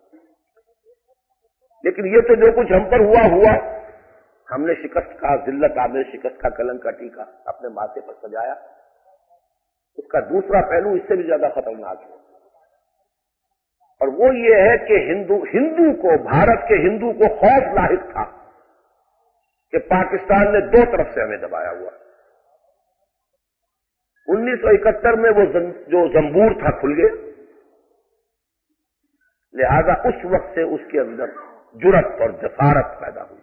لیکن یہ تو جو کچھ ہم پر ہوا ہم نے شکست کا ذلت آمیز شکست کا کلنک کا ٹیکا اپنے ماتھے پر سجایا، اس کا دوسرا پہلو اس سے بھی زیادہ خطرناک ہے، اور وہ یہ ہے کہ ہندو کو، بھارت کے ہندو کو خوف لاحق تھا کہ پاکستان نے دو طرف سے ہمیں دبایا ہوا۔ 1971 میں وہ جو زنبور تھا کھل گیا، لہذا اس وقت سے اس کے اندر جرأت اور جسارت پیدا ہوئی۔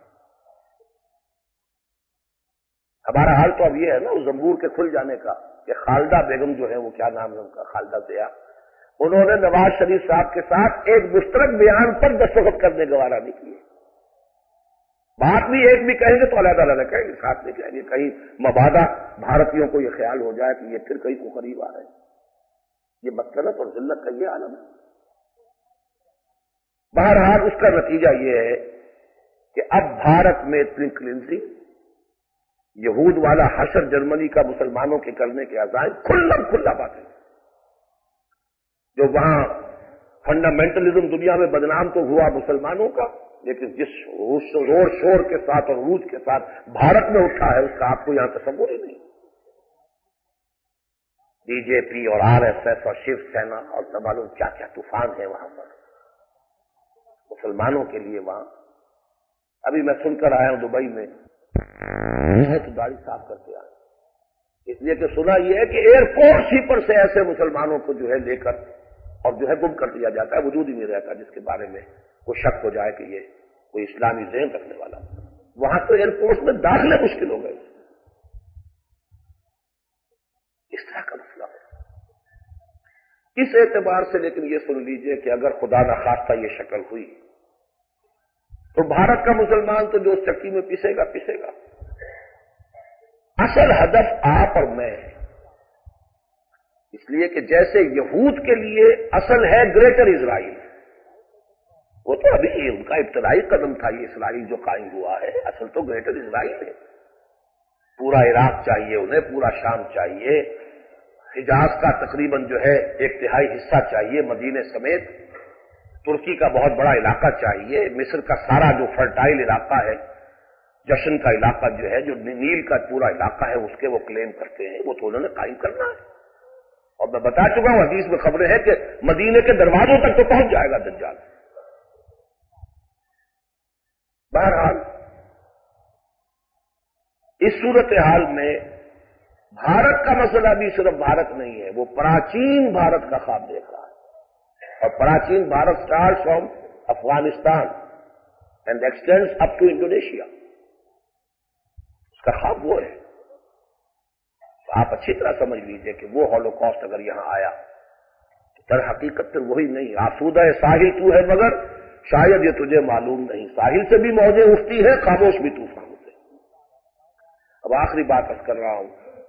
ہمارا حال تو اب یہ ہے نا اس زنبور کے کھل جانے کا کہ خالدہ بیگم جو ہے، وہ کیا نام ہے ان کا، خالدہ ضیاء، انہوں نے نواز شریف صاحب کے ساتھ ایک مشترک بیان پر دستخط کرنے گوارا نہیں کیے۔ بات بھی ایک بھی کہیں گے تو علیحدہ علیحدہ کہیں گے، ساتھ نہیں کہیں گے، کہیں مبادہ بھارتیوں کو یہ خیال ہو جائے کہ یہ پھر کہیں کو قریب آ رہے ہیں۔ یہ مسکنت اور ذلت کا یہ عالم ہے۔ بہرحال اس کا نتیجہ یہ ہے کہ اب بھارت میں اتنی کلینزنگ، یہود والا حشر جرمنی کا مسلمانوں کے کرنے کے عزائم کھلا باتیں، جو وہاں فنڈامنٹلزم دنیا میں بدنام تو ہوا مسلمانوں کا، لیکن جس زور شور کے ساتھ اور عروج کے ساتھ بھارت میں اٹھا ہے اس کا آپ کو یہاں تصور ہی نہیں۔ بی جے پی اور آر ایس ایس اور شیو سینا اور نہ معلوم کیا کیا طوفان ہے وہاں پر مسلمانوں کے لیے۔ وہاں ابھی میں سن کر آیا ہوں دبئی میں تو داڑھی صاف کرتے آئے، اس لیے کہ سنا یہ ہے کہ ایئرپورٹ ہی پر سے ایسے مسلمانوں کو جو ہے لے کر اور جو ہے گم کر دیا جاتا ہے، وجود ہی نہیں رہتا جس کے بارے میں کوئی شک ہو جائے کہ یہ کوئی اسلامی ذہن رکھنے والا۔ وہاں تو ایئرپورٹ میں داخلے مشکل ہو گئے، اس طرح کا مسئلہ ہے۔ اس اعتبار سے لیکن یہ سن لیجئے کہ اگر خدا نخواستہ یہ شکل ہوئی تو بھارت کا مسلمان تو جو اس چکی میں پسے گا۔ اصل ہدف آپ اور میں ہے، اس لیے کہ جیسے یہود کے لیے اصل ہے گریٹر اسرائیل، وہ تو ابھی ان کا ابتدائی قدم تھا یہ اسرائیل جو قائم ہوا ہے، اصل تو گریٹر اسرائیل ہے۔ پورا عراق چاہیے انہیں، پورا شام چاہیے، حجاز کا تقریباً جو ہے 1/3 حصہ چاہیے مدینے سمیت، ترکی کا بہت بڑا علاقہ چاہیے، مصر کا سارا جو فرٹائل علاقہ ہے، جشن کا علاقہ جو ہے، جو نیل کا پورا علاقہ ہے، اس کے وہ کلیم کرتے ہیں، وہ تو انہوں نے قائم کرنا ہے۔ اور میں بتا چکا ہوں، حدیث میں خبریں ہیں کہ مدینے کے دروازوں تک تو پہنچ جائے گا دجال۔ بہرحال اس صورتحال میں بھارت کا مسئلہ بھی صرف بھارت نہیں ہے، وہ پراچین بھارت کا خواب دیکھ رہا ہے، اور پراچین Bharat start from Afghanistan and extends up to Indonesia, اس کا خواب وہ ہے۔ تو آپ اچھی طرح سمجھ لیجئے کہ وہ ہولوکاسٹ اگر یہاں آیا تو در حقیقت پھر وہی نہیں، آسودہ ساحل تو ہے مگر شاید یہ تجھے معلوم نہیں، ساحل سے بھی موجیں اٹھتی ہے، خاموش بھی طوفان ہوتے ہیں۔ اب آخری بات عرض کر رہا ہوں،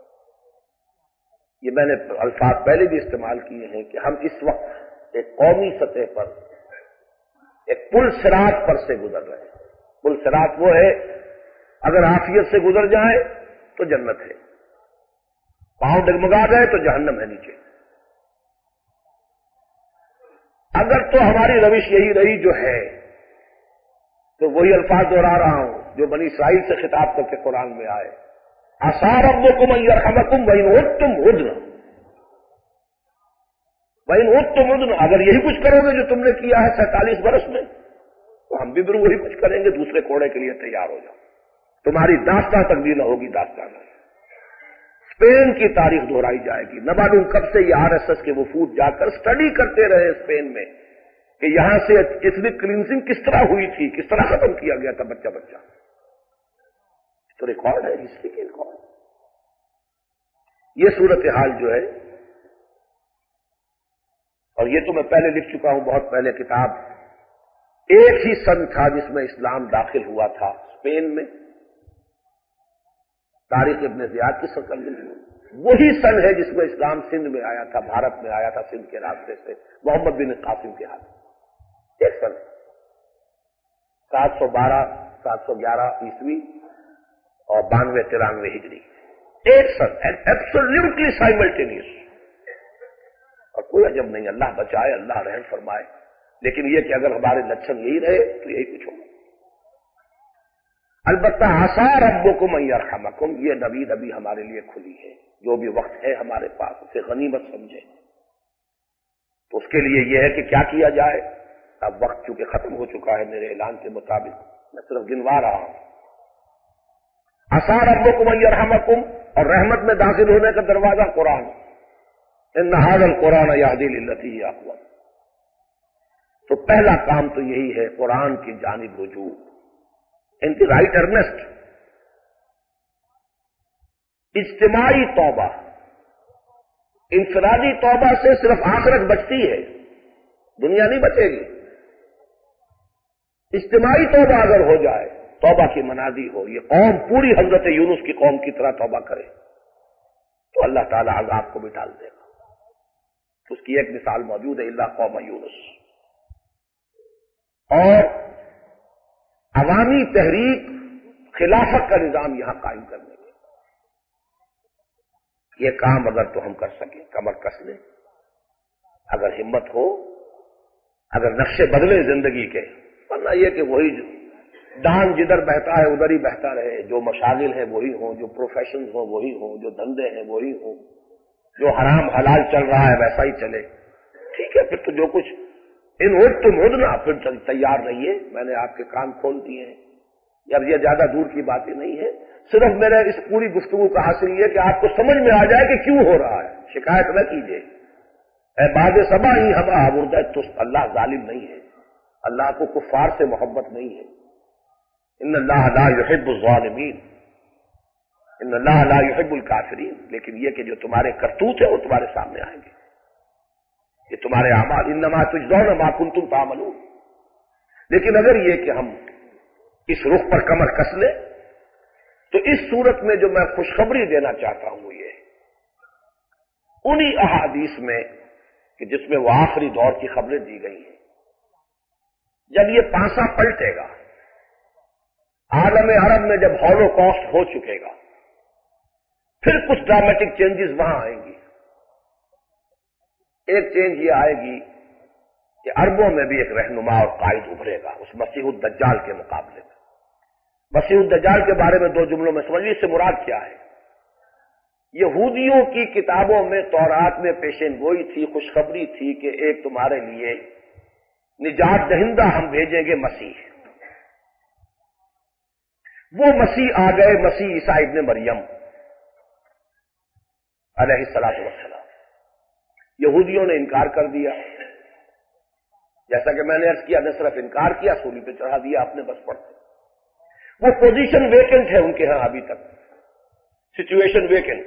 یہ میں نے الفاظ پہلے بھی استعمال کیے ہیں کہ ہم اس وقت ایک قومی سطح پر ایک پل صراط پر سے گزر رہے ہیں۔ پل صراط وہ ہے اگر عافیت سے گزر جائیں تو جنت ہے، پاؤں ڈگمگا گئے تو جہنم ہے نیچے۔ اگر تو ہماری روش یہی رہی جو ہے تو وہی الفاظ دہرا رہا ہوں جو بنی اسرائیل سے خطاب کر کے قرآن میں آئے، عسیٰ ربکم ان یرحمکم وان عدتم عدنا، وان عدتم عدنا، اگر یہی کچھ کرو گے جو تم نے کیا ہے 47 برس میں تو ہم بھی وہی کچھ کریں گے، دوسرے کوڑے کے لیے تیار ہو جاؤ، تمہاری داستان تبدیل نہ ہوگی داستان ہے۔ اسپین کی تاریخ دہرائی جائے گی، نہ معلوم کب سے یہ آر ایس ایس کے وفود جا کر اسٹڈی کرتے رہے اسپین میں کہ یہاں سے ایتھنک کلینزنگ کس طرح ہوئی تھی، کس طرح ختم کیا گیا تھا بچہ بچہ، تو ریکارڈ ہے، ہسٹری کے ریکارڈ۔ یہ صورتحال جو ہے، اور یہ تو میں پہلے لکھ چکا ہوں بہت پہلے کتاب ایک ہی سن تھا جس میں اسلام داخل ہوا تھا اسپین میں، طارق ابن زیاد کی سرکردگی میں۔ وہی سن ہے جس میں اسلام سندھ میں آیا تھا، بھارت میں آیا تھا سندھ کے راستے سے محمد بن قاسم کے ہاتھ۔ ایک سن 712 711 عیسوی اور 92 ہجری، ایک سن، ایبسولوٹلی سائملٹینیس۔ اور کوئی عجب نہیں، اللہ بچائے، اللہ رحم فرمائے، لیکن یہ کہ اگر ہمارے لچھن یہی رہے تو یہی کچھ ہوگا۔ البتہ عسیٰ ربکم ان یرحمکم، یہ نوید ابھی ہمارے لیے کھلی ہے، جو بھی وقت ہے ہمارے پاس اسے غنیمت سمجھے۔ تو اس کے لیے یہ ہے کہ کیا کیا جائے۔ اب وقت چونکہ ختم ہو چکا ہے میرے اعلان کے مطابق، میں صرف گنوا رہا ہوں۔ عسیٰ ربکم ان یرحمکم، اور رحمت میں داخل ہونے کا دروازہ قرآن، ان ھذا القرآن یہدی للتی ہی اقوم۔ تو پہلا کام تو یہی ہے، قرآن کی جانب رجوع، ان دی رائٹ ارنسٹ، اجتماعی توبہ۔ انفرادی توبہ سے صرف آخرت بچتی ہے، دنیا نہیں بچے گی۔ اجتماعی توبہ اگر ہو جائے، توبہ کی منادی ہو، یہ قوم پوری حضرت یونس کی قوم کی طرح توبہ کرے، تو اللہ تعالیٰ عذاب کو بھی ٹال دے گا۔ اس کی ایک مثال موجود ہے، الا قوم یونس۔ اور عوامی تحریک، خلافت کا نظام یہاں قائم کرنے کے، یہ کام اگر تو ہم کر سکیں، کمر کس لیں، اگر ہمت ہو، اگر نقشے بدلے زندگی کے، ورنہ یہ کہ وہی ڈان جدھر بہتا ہے ادھر ہی بہتا رہے، جو مشاغل ہیں وہی ہوں، جو پروفیشنز ہوں وہی ہوں، جو دھندے ہیں وہی ہوں، جو حرام حلال چل رہا ہے ویسا ہی چلے، ٹھیک ہے۔ پھر تو جو کچھ ان اڑ تم اڑنا، پھر تیار رہیے، میں نے آپ کے کان کھول دیے ہیں۔ اب یہ زیادہ دور کی باتیں نہیں ہے، صرف میرے اس پوری گفتگو کا حاصل یہ کہ آپ کو سمجھ میں آ جائے کہ کیوں ہو رہا ہے۔ شکایت نہ کیجیے، اے باد صبا ہی ہوا آوردہ تست، اللہ ظالم نہیں ہے، اللہ کو کفار سے محبت نہیں ہے۔ ان اللہ لا یحب الظالمین، ان اللہ لا یحب الکافرین۔ لیکن یہ کہ جو تمہارے کرتوت ہیں وہ تمہارے سامنے آئیں گے، یہ تمہارے اعمال، انما تجزون ما کنتم تعملون۔ لیکن اگر یہ کہ ہم اس رخ پر کمر کس لیں، تو اس صورت میں جو میں خوشخبری دینا چاہتا ہوں وہ یہ ہے، انہی احادیث میں کہ جس میں وہ آخری دور کی خبریں دی گئی ہیں، جب یہ پانسا پلٹے گا، عالم عرب میں جب ہولوکاسٹ ہو چکے گا، پھر کچھ ڈرامیٹک چینجز وہاں آئیں گی۔ ایک چینج یہ آئے گی کہ عربوں میں بھی ایک رہنما اور قائد ابھرے گا اس مسیح الدجال کے مقابلے میں۔ مسیح الدجال کے بارے میں دو جملوں میں سمجھیے، اس سے مراد کیا ہے۔ یہودیوں کی کتابوں میں، تورات میں پیشین گوئی تھی، خوشخبری تھی کہ ایک تمہارے لیے نجات دہندہ ہم بھیجیں گے، مسیح۔ وہ مسیح آ گئے، مسیح عیسیٰ ابن مریم علیہ الصلوۃ والسلام۔ یہودیوں نے انکار کر دیا، جیسا کہ میں نے عرض کیا، نہ صرف انکار کیا، سولی پہ چڑھا دیا اپنے بس پر۔ وہ پوزیشن ویکنٹ ہے ان کے ہاں ابھی تک، سچویشن ویکنٹ۔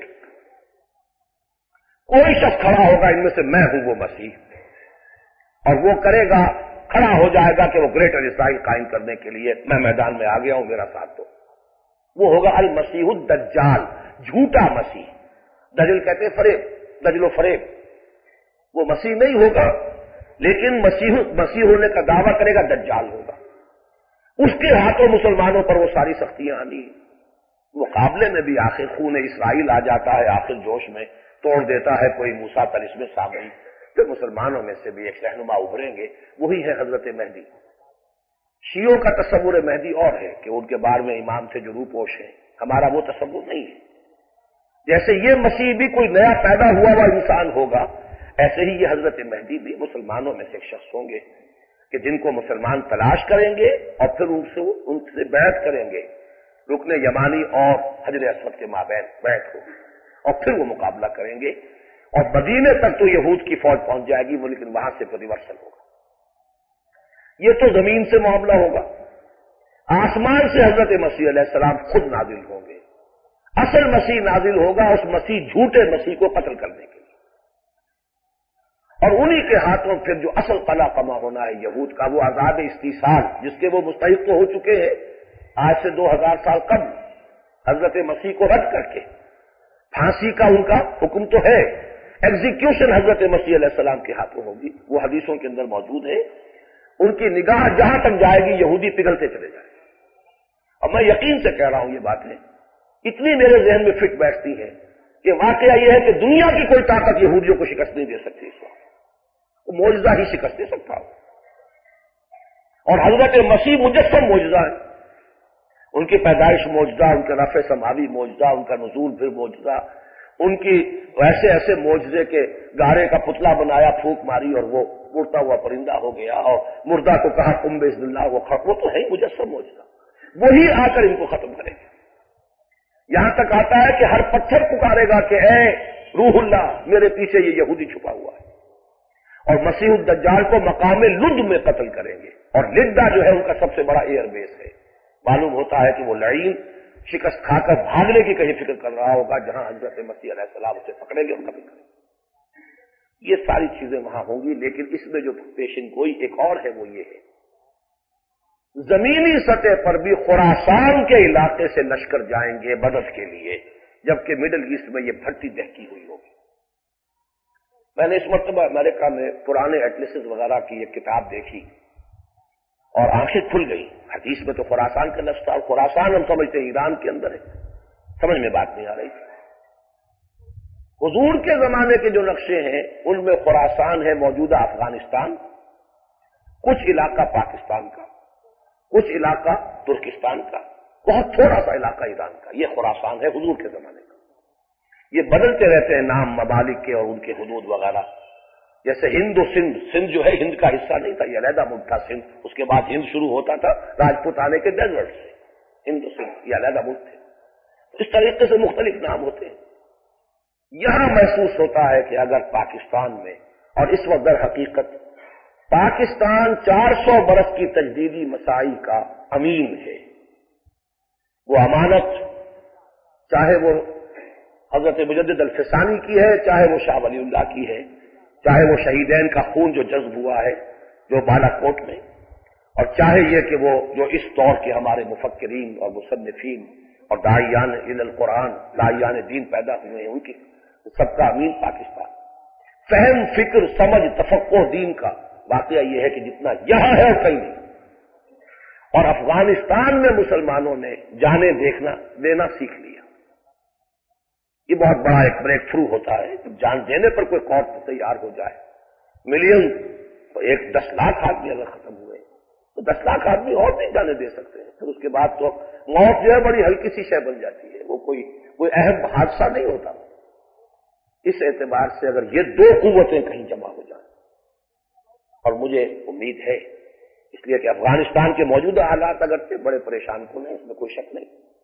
کوئی شخص کھڑا ہوگا ان میں سے، میں ہوں وہ مسیح، اور وہ کرے گا، کھڑا ہو جائے گا کہ وہ گریٹر اسرائیل قائم کرنے کے لیے میں میدان میں آ گیا ہوں، میرا ساتھ دو۔ وہ ہوگا المسیح الدجال، جھوٹا مسیح۔ دجل کہتے ہیں فریب، دجل و فریب۔ وہ مسیح نہیں ہوگا، لیکن مسیح ہونے کا دعویٰ کرے گا، دجال ہوگا۔ اس کے ہاتھوں مسلمانوں پر وہ ساری سختیاں آنی ہیں۔ مقابلے میں بھی آخر خون اسرائیل آ جاتا ہے، آخر جوش میں توڑ دیتا ہے کوئی موسیٰ طلسم سامری۔ پھر مسلمانوں میں سے بھی ایک رہنما ابھریں گے، وہی ہے حضرت مہدی۔ شیعوں کا تصور مہدی اور ہے کہ ان کے بارے میں امام سے جو روپوش ہے، ہمارا وہ تصور نہیں ہے۔ جیسے یہ مسیح بھی کوئی نیا پیدا ہوا انسان ہوگا، ایسے ہی یہ حضرت مہدی بھی مسلمانوں میں سے ایک شخص ہوں گے کہ جن کو مسلمان تلاش کریں گے اور پھر ان سے بیعت کریں گے، رکن یمانی اور حجر اسود کے مابین بیعت ہو، اور پھر وہ مقابلہ کریں گے، اور مدینے تک تو یہود کی فوج پہنچ جائے گی وہ، لیکن وہاں سے پھر ریورسل ہوگا۔ یہ تو زمین سے معاملہ ہوگا۔ آسمان سے حضرت مسیح علیہ السلام خود نازل ہوں گے، اصل مسیح نازل ہوگا، اس مسیح جھوٹے مسیح کو قتل کرنے کے لیے۔ اور انہی کے ہاتھوں پھر جو اصل قلع قما ہونا ہے یہود کا، وہ عذاب استیصال جس کے وہ مستحق تو ہو چکے ہیں آج سے 2000 سال قبل حضرت مسیح کو رد کر کے۔ پھانسی کا ان کا حکم تو ہے، ایگزیکیوشن حضرت مسیح علیہ السلام کے ہاتھوں ہوگی، وہ حدیثوں کے اندر موجود ہے۔ ان کی نگاہ جہاں تک جائے گی یہودی پگھلتے چلے جائیں گے۔ اور میں یقین سے کہہ رہا ہوں یہ باتیں اتنی میرے ذہن میں فٹ بیٹھتی ہیں کہ واقعہ یہ ہے کہ دنیا کی کوئی طاقت یہودیوں کو شکست نہیں دے سکتی، اس وقت وہ معجزہ ہی شکست دے سکتا ہو۔ اور حضرت مسیح مجسم معجزہ ہے، ان کی پیدائش معجزہ، ان کا رفع سماوی معجزہ، ان کا نزول پھر معجزہ، ان کی ایسے ایسے معجزے کے گارے کا پتلا بنایا، پھونک ماری اور وہ اڑتا ہوا پرندہ ہو گیا، اور مردہ کو کہا قم باذن اللہ، وہ تو ہے مجسم معجزہ، وہی آ کر ان کو ختم کرے گا۔ یہاں تک آتا ہے کہ ہر پتھر پکارے گا کہ اے روح اللہ، میرے پیچھے یہ یہودی چھپا ہوا ہے، اور مسیح الدجال کو مقام لد میں قتل کریں گے، اور لدہ جو ہے ان کا سب سے بڑا ایئر بیس ہے۔ معلوم ہوتا ہے کہ وہ لعین شکست کھا کر بھاگنے کی کہیں فکر کر رہا ہوگا، جہاں حضرت مسیح علیہ السلام اسے پکڑیں گے اور قتل کریں گے۔ یہ ساری چیزیں وہاں ہوں گی، لیکن اس میں جو پیشن گوئی ایک اور ہے، وہ یہ ہے زمینی سطح پر بھی خراسان کے علاقے سے لشکر جائیں گے مدد کے لیے، جبکہ مڈل ایسٹ میں یہ بھٹی دہتی ہوئی ہوگی۔ میں نے اس مرتبہ امریکہ میں پرانے ایٹلسز وغیرہ کی ایک کتاب دیکھی اور آنکھیں کھل گئی۔ حدیث میں تو خراسان کا لفظ تھا، اور خراسان ہم سمجھتے ہیں ایران کے اندر ہے، سمجھ میں بات نہیں آ رہی۔ حضور کے زمانے کے جو نقشے ہیں ان میں خراسان ہے موجودہ افغانستان، کچھ علاقہ پاکستان کا، کچھ علاقہ ترکستان کا، بہت تھوڑا سا علاقہ ایران کا، یہ خراسان ہے حضور کے زمانے کا۔ یہ بدلتے رہتے ہیں نام ممالک کے اور ان کے حدود وغیرہ، جیسے ہند و سندھ، سندھ جو ہے ہند کا حصہ نہیں تھا، یہ علیحدہ ملک تھا سندھ، اس کے بعد ہند شروع ہوتا تھا راجپوت آنے کے ڈیزرٹ سے، ہند و سندھ یہ علیحدہ ملک تھے۔ اس طریقے سے مختلف نام ہوتے ہیں۔ یہاں محسوس ہوتا ہے کہ اگر پاکستان میں، اور اس وقت در حقیقت پاکستان 400 برس کی تجدیدی مساعی کا امین ہے، وہ امانت چاہے وہ حضرت مجدد الفسانی کی ہے، چاہے وہ شاہ ولی اللہ کی ہے، چاہے وہ شہیدین کا خون جو جذب ہوا ہے جو بالا کوٹ میں، اور چاہے یہ کہ وہ جو اس دور کے ہمارے مفکرین اور مصنفین اور داعیان الی القرآن، داعیان دین پیدا ہوئے ہیں، ان کی سب کا امین پاکستان۔ فہم، فکر، سمجھ، تفقہ دین کا واقعہ یہ ہے کہ جتنا یہاں ہے اور کہیں نہیں۔ اور افغانستان میں مسلمانوں نے جانیں دینا سیکھ لیا۔ یہ بہت بڑا ایک بریک تھرو ہوتا ہے جب جان دینے پر کوئی قوم تیار ہو جائے۔ ملین تو 10 لاکھ آدمی اگر ختم ہوئے تو 10 لاکھ آدمی اور بھی جانے دے سکتے ہیں، پھر اس کے بعد تو موت جو ہے بڑی ہلکی سی شے بن جاتی ہے، وہ کوئی اہم حادثہ نہیں ہوتا۔ اس اعتبار سے اگر یہ 2 قوتیں کہیں جمع ہو جائیں، اور مجھے امید ہے، اس لیے کہ افغانستان کے موجودہ حالات اگرچہ بڑے پریشان کن ہیں، اس میں کوئی شک نہیں،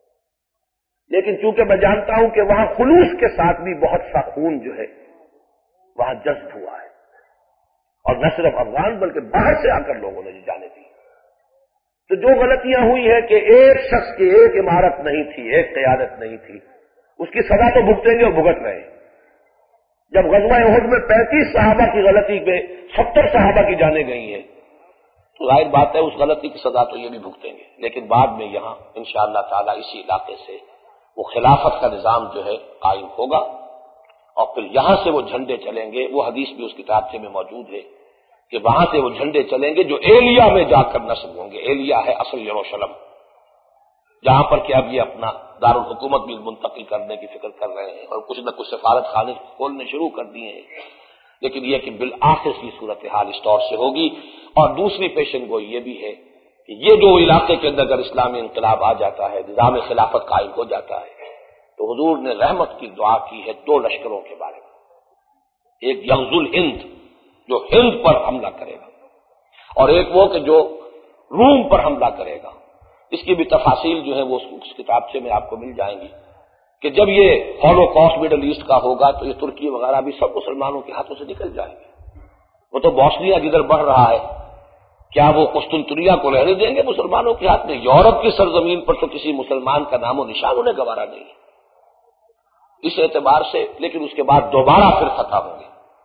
لیکن چونکہ میں جانتا ہوں کہ وہاں خلوص کے ساتھ بھی بہت سا خون جو ہے وہاں جذب ہوا ہے، اور نہ صرف افغان بلکہ باہر سے آ کر لوگوں نے جانے دی۔ تو جو غلطیاں ہوئی ہیں کہ ایک شخص کی ایک عمارت نہیں تھی، ایک قیادت نہیں تھی، اس کی سزا تو بھگتیں گے اور بھگت رہے ہیں۔ جب غزوہ احد میں 35 صحابہ کی غلطی پہ 70 صحابہ کی جانیں گئی ہیں تو ظاہر بات ہے اس غلطی کی سزا تو یہ بھی بھگتیں گے، لیکن بعد میں یہاں انشاءاللہ تعالی اسی علاقے سے وہ خلافت کا نظام جو ہے قائم ہوگا، اور پھر یہاں سے وہ جھنڈے چلیں گے۔ وہ حدیث بھی اس کتابچے میں موجود ہے کہ وہاں سے وہ جھنڈے چلیں گے جو ایلیا میں جا کر نصب ہوں گے۔ ایلیا ہے اصل یروشلم، جہاں پر کہ اب یہ اپنا دارالحکومت بھی منتقل کرنے کی فکر کر رہے ہیں، اور کچھ نہ کچھ سفارت خانے کھولنے شروع کر دیے ہیں، لیکن یہ کہ بالآخر کی صورتحال اس طور سے ہوگی۔ اور دوسری پیشن گوئی یہ بھی ہے کہ یہ جو علاقے کے اندر اگر اسلامی انقلاب آ جاتا ہے، نظام خلافت قائم ہو جاتا ہے، تو حضور نے رحمت کی دعا کی ہے 2 لشکروں کے بارے میں، ایک یغزو الہند جو ہند پر حملہ کرے گا، اور ایک وہ کہ جو روم پر حملہ کرے گا۔ اس کی بھی تفاصیل جو ہے وہ اس کتابچے میں آپ کو مل جائیں گی کہ جب یہ ہولوکاسٹ مڈل ایسٹ کا ہوگا تو یہ ترکی وغیرہ بھی سب مسلمانوں کے ہاتھوں سے نکل جائیں گے۔ وہ تو بوسنیا جدھر بڑھ رہا ہے، کیا وہ قسطنطنیہ کو رہنے دیں گے مسلمانوں کے ہاتھ میں؟ یورپ کی سرزمین پر تو کسی مسلمان کا نام و نشان انہیں گوارا نہیں ہے۔ اس اعتبار سے لیکن اس کے بعد دوبارہ پھر فتح ہوں گے،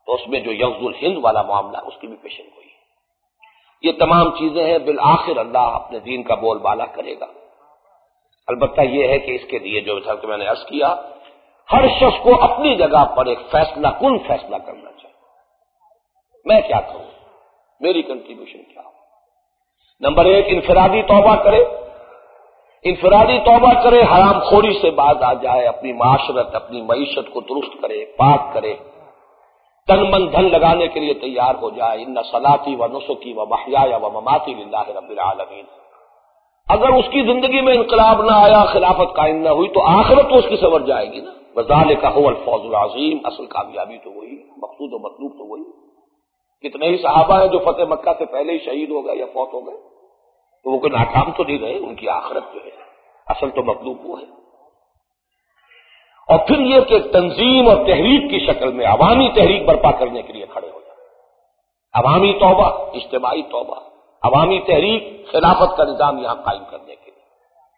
تو اس میں جو یغزو الہند والا معاملہ اس کی بھی پیشن گوئی ہے۔ یہ تمام چیزیں ہیں، بالآخر اللہ اپنے دین کا بول بالا کرے گا۔ البتہ یہ ہے کہ اس کے لیے جو کہ میں نے عرض کیا، ہر شخص کو اپنی جگہ پر ایک فیصلہ کن فیصلہ کرنا چاہیے، میں کیا کروں، میری کنٹریبیوشن کیا ہو۔ نمبر ایک، انفرادی توبہ کرے، انفرادی توبہ کرے، حرام خوری سے باز آ جائے، اپنی معاشرت اپنی معیشت کو درست کرے، پاک کرے، تن من دھن لگانے کے لیے تیار ہو جائے۔ ان صلاتی و نسکی و محیای و مماتی للہ رب العالمین۔ اگر اس کی زندگی میں انقلاب نہ آیا، خلافت قائم نہ ہوئی، تو آخرت تو اس کی سنور جائے گی نا۔ وذالک هو الفوز العظیم، اصل کامیابی تو وہی، مقصود و مطلوب تو وہی۔ کتنے ہی صحابہ ہیں جو فتح مکہ سے پہلے ہی شہید ہو گئے یا فوت ہو گئے، تو وہ کوئی ناکام تو نہیں رہے، ان کی آخرت جو ہے اصل تو مطلوب وہ ہے۔ اور پھر یہ کہ تنظیم اور تحریک کی شکل میں عوامی تحریک برپا کرنے کے لیے کھڑے ہو جائیں، عوامی توبہ، اجتماعی توبہ، عوامی تحریک، خلافت کا نظام یہاں قائم کرنے کے لیے۔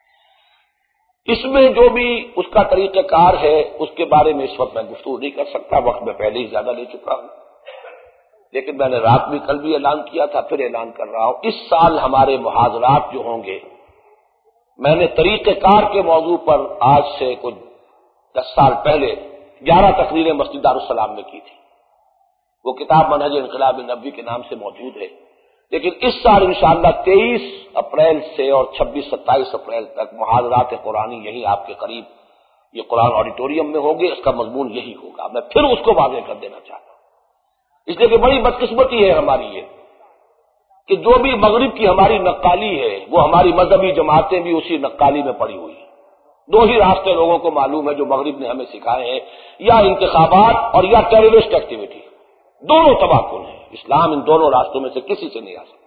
اس میں جو بھی اس کا طریقہ کار ہے اس کے بارے میں اس وقت میں گفتگو نہیں کر سکتا، وقت میں پہلے ہی زیادہ لے چکا ہوں، لیکن میں نے رات بھی کل بھی اعلان کیا تھا، پھر اعلان کر رہا ہوں، اس سال ہمارے محاضرات جو ہوں گے، میں نے طریقہ کار کے موضوع پر آج سے کچھ 10 سال پہلے 11 تقریریں مسجد دارالسلام میں کی تھی۔ وہ کتاب منہج انقلاب نبوی کے نام سے موجود ہے، لیکن اس سال انشاءاللہ 23 اپریل سے اور 26-27 اپریل تک محاضرات قرآنی یہی آپ کے قریب یہ قرآن آڈیٹوریم میں ہوں گے، اس کا مضمون یہی ہوگا۔ میں پھر اس کو واضح کر دینا چاہتا ہوں، اس لیے کہ بڑی بدقسمتی ہے ہماری یہ کہ جو بھی مغرب کی ہماری نقالی ہے وہ ہماری مذہبی جماعتیں بھی اسی نقالی میں پڑی ہوئی ہیں۔ دو ہی راستے لوگوں کو معلوم ہے جو مغرب نے ہمیں سکھائے ہیں، یا انتخابات اور یا ٹیررسٹ ایکٹیویٹی، دونوں تباہ کن ہیں۔ اسلام ان دونوں راستوں میں سے کسی سے نہیں آ سکتا۔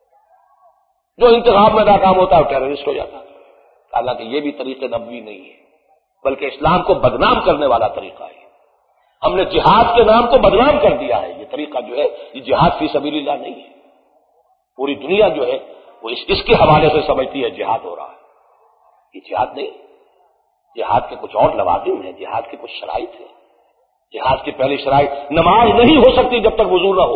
جو انتخاب میں ناکام ہوتا ہے وہ ٹیررسٹ ہو جاتا ہے، حالانکہ یہ بھی طریقہ نبوی نہیں ہے، بلکہ اسلام کو بدنام کرنے والا طریقہ ہے۔ ہم نے جہاد کے نام کو بدنام کر دیا ہے۔ یہ طریقہ جو ہے یہ جہاد فی سبیل اللہ نہیں ہے۔ پوری دنیا جو ہے وہ اس کے حوالے سے سمجھتی ہے جہاد ہو رہا ہے، یہ جہاد نہیں۔ جہاد کے کچھ اور لوازم ہیں، جہاد کی کچھ شرائط ہیں۔ جہاد کی پہلی شرائط، نماز نہیں ہو سکتی جب تک وضو نہ ہو،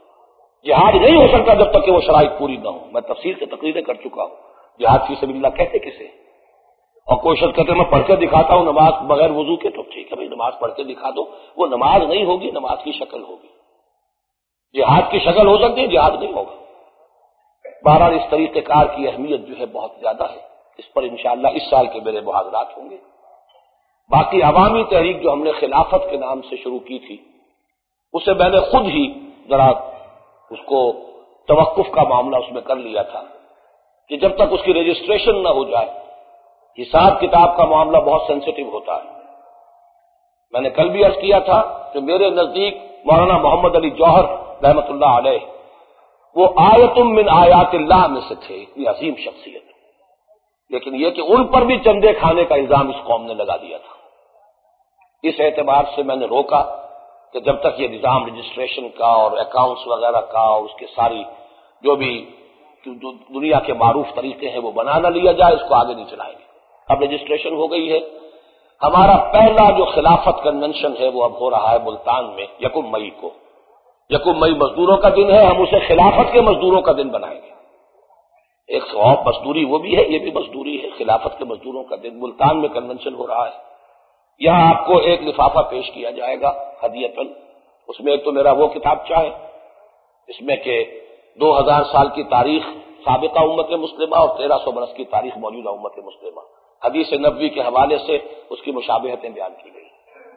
جہاد نہیں ہو سکتا جب تک کہ وہ شرائط پوری نہ ہو۔ میں تفصیل سے تقریریں کر چکا ہوں، جہاد فی سبیل اللہ کہتے کسے، اور کوشش کرتے میں پڑھ کے دکھاتا ہوں نماز بغیر وضو کے، تو ٹھیک ہے بھائی نماز پڑھ کے دکھا دو، وہ نماز نہیں ہوگی، نماز کی شکل ہوگی۔ جہاد کی شکل ہو سکتی ہے، جہاد نہیں ہوگا۔ بہرحال اس طریقہ کار کی اہمیت جو ہے بہت زیادہ ہے، اس پر انشاءاللہ اس سال کے میرے محاضرات ہوں گے۔ باقی عوامی تحریک جو ہم نے خلافت کے نام سے شروع کی تھی، اسے میں نے خود ہی ذرا اس کو توقف کا معاملہ اس میں کر لیا تھا کہ جب تک اس کی رجسٹریشن نہ ہو جائے، حساب کتاب کا معاملہ بہت سینسیٹیو ہوتا ہے۔ میں نے کل بھی عرض کیا تھا کہ میرے نزدیک مولانا محمد علی جوہر رحمۃ اللہ علیہ وہ آیت من آیات اللہ میں سے تھے، اتنی عظیم شخصیت، لیکن یہ کہ ان پر بھی چندے کھانے کا الزام اس قوم نے لگا دیا تھا۔ اس اعتبار سے میں نے روکا کہ جب تک یہ نظام رجسٹریشن کا اور اکاؤنٹس وغیرہ کا اور اس کے ساری جو بھی دنیا کے معروف طریقے ہیں وہ بنا نہ لیا جائے، اس کو آگے نہیں چلائیں گے۔ اب رجسٹریشن ہو گئی ہے، ہمارا پہلا جو خلافت کنونشن ہے وہ اب ہو رہا ہے ملتان میں 1 مئی کو۔ 1 مئی مزدوروں کا دن ہے، ہم اسے خلافت کے مزدوروں کا دن بنائیں گے۔ ایک ثواب مزدوری وہ بھی ہے، یہ بھی مزدوری ہے، خلافت کے مزدوروں کا دن ملتان میں کنونشن ہو رہا ہے۔ یہاں آپ کو ایک لفافہ پیش کیا جائے گا ہدیۃً، اس میں ایک تو میرا وہ کتابچہ ہے، اس میں کہ 2000 سال کی تاریخ سابقہ امت مسلمہ اور 1300 برس کی تاریخ موجودہ امت مسلمہ، حدیث نبوی کے حوالے سے اس کی مشابہتیں بیان کی گئی۔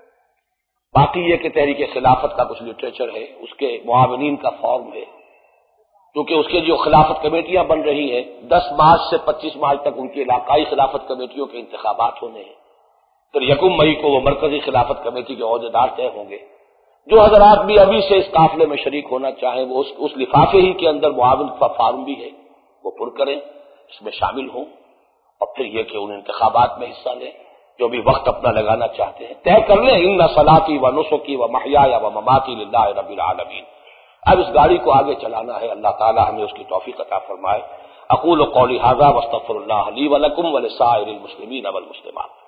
باقی یہ کہ تحریک خلافت کا کچھ لٹریچر ہے، اس کے معاونین کا فارم ہے، کیونکہ اس کے جو خلافت کمیٹیاں بن رہی ہیں 10 مارچ سے 25 مارچ تک ان کی علاقائی خلافت کمیٹیوں کے انتخابات ہونے ہیں، پھر 1 مئی کو وہ مرکزی خلافت کمیٹی کے عہدیدار طے ہوں گے۔ جو حضرات بھی ابھی سے اس قافلے میں شریک ہونا چاہیں وہ اس لفافے ہی کے اندر معاون کا فارم بھی ہے وہ پر کریں، اس میں شامل ہوں، اور پھر یہ کہ ان انتخابات میں حصہ لیں، جو بھی وقت اپنا لگانا چاہتے ہیں طے کر لیں۔ ان صلاتی و نسکی و محیای و مماتی للہ رب العالمین۔ اب اس گاڑی کو آگے چلانا ہے، اللہ تعالی ہمیں اس کی توفیق عطا فرمائے۔ اقول قولی ھذا واستغفر اللہ لی ولکم ولسائر المسلمین والمسلمات۔